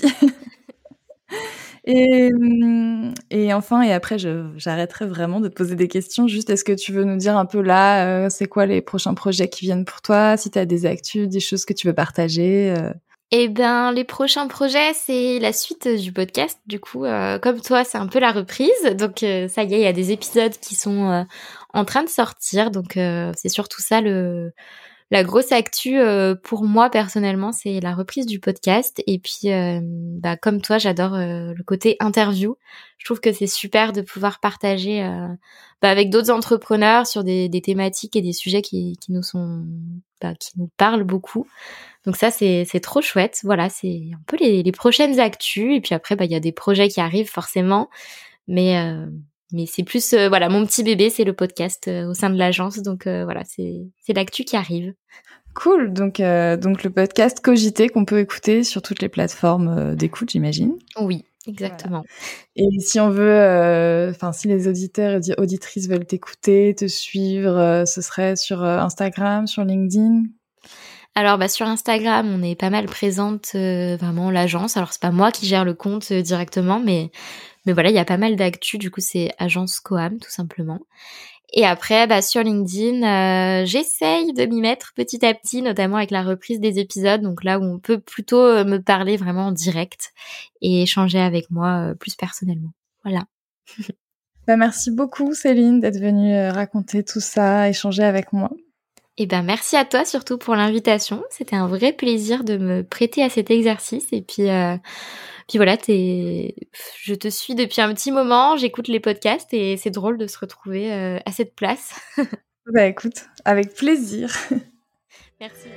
Et, et enfin, et après, je, j'arrêterai vraiment de te poser des questions. Juste, est-ce que tu veux nous dire un peu là, euh, c'est quoi les prochains projets qui viennent pour toi, si tu as des actus, des choses que tu veux partager euh... Eh ben, les prochains projets, c'est la suite du podcast. Du coup, euh, comme toi, c'est un peu la reprise. Donc, euh, ça y est, il y a des épisodes qui sont euh, en train de sortir. Donc, euh, c'est surtout ça le... La grosse actu euh, pour moi personnellement, c'est la reprise du podcast. Et puis, euh, bah, comme toi, j'adore euh, le côté interview. Je trouve que c'est super de pouvoir partager euh, bah, avec d'autres entrepreneurs sur des, des thématiques et des sujets qui, qui nous sont, bah, qui nous parlent beaucoup. Donc ça, c'est, c'est trop chouette. Voilà, c'est un peu les, les prochaines actus. Et puis après, bah, il y a des projets qui arrivent forcément, mais euh, Mais c'est plus, euh, voilà, mon petit bébé, c'est le podcast euh, au sein de l'agence. Donc euh, voilà, c'est, c'est l'actu qui arrive. Cool. Donc, euh, donc le podcast Cogiter qu'on peut écouter sur toutes les plateformes euh, d'écoute, j'imagine. Oui, exactement. Voilà. Et si on veut, enfin, euh, si les auditeurs et auditrices veulent t'écouter, te suivre, euh, ce serait sur euh, Instagram, sur LinkedIn? Alors bah sur Instagram, on est pas mal présente, euh, vraiment l'agence. Alors c'est pas moi qui gère le compte euh, directement, mais mais voilà, il y a pas mal d'actu. Du coup, c'est agence Coam tout simplement. Et après, bah sur LinkedIn, euh, j'essaye de m'y mettre petit à petit, notamment avec la reprise des épisodes. Donc là où on peut plutôt euh, me parler vraiment en direct et échanger avec moi euh, plus personnellement. Voilà. Bah merci beaucoup Céline d'être venue euh, raconter tout ça, échanger avec moi. Eh ben, merci à toi surtout pour l'invitation. C'était un vrai plaisir de me prêter à cet exercice. Et puis, euh, puis voilà, t'es... je te suis depuis un petit moment, j'écoute les podcasts et c'est drôle de se retrouver euh, à cette place. Bah écoute, avec plaisir. Merci.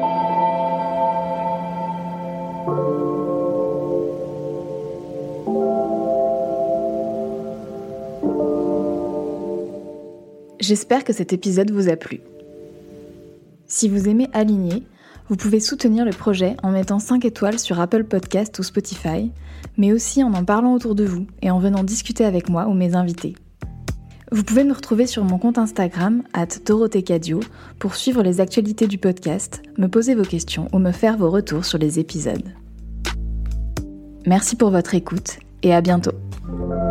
J'espère que cet épisode vous a plu. Si vous aimez Aligner, vous pouvez soutenir le projet en mettant cinq étoiles sur Apple Podcast ou Spotify, mais aussi en en parlant autour de vous et en venant discuter avec moi ou mes invités. Vous pouvez me retrouver sur mon compte Instagram, arobase dorothée cadio, pour suivre les actualités du podcast, me poser vos questions ou me faire vos retours sur les épisodes. Merci pour votre écoute et à bientôt.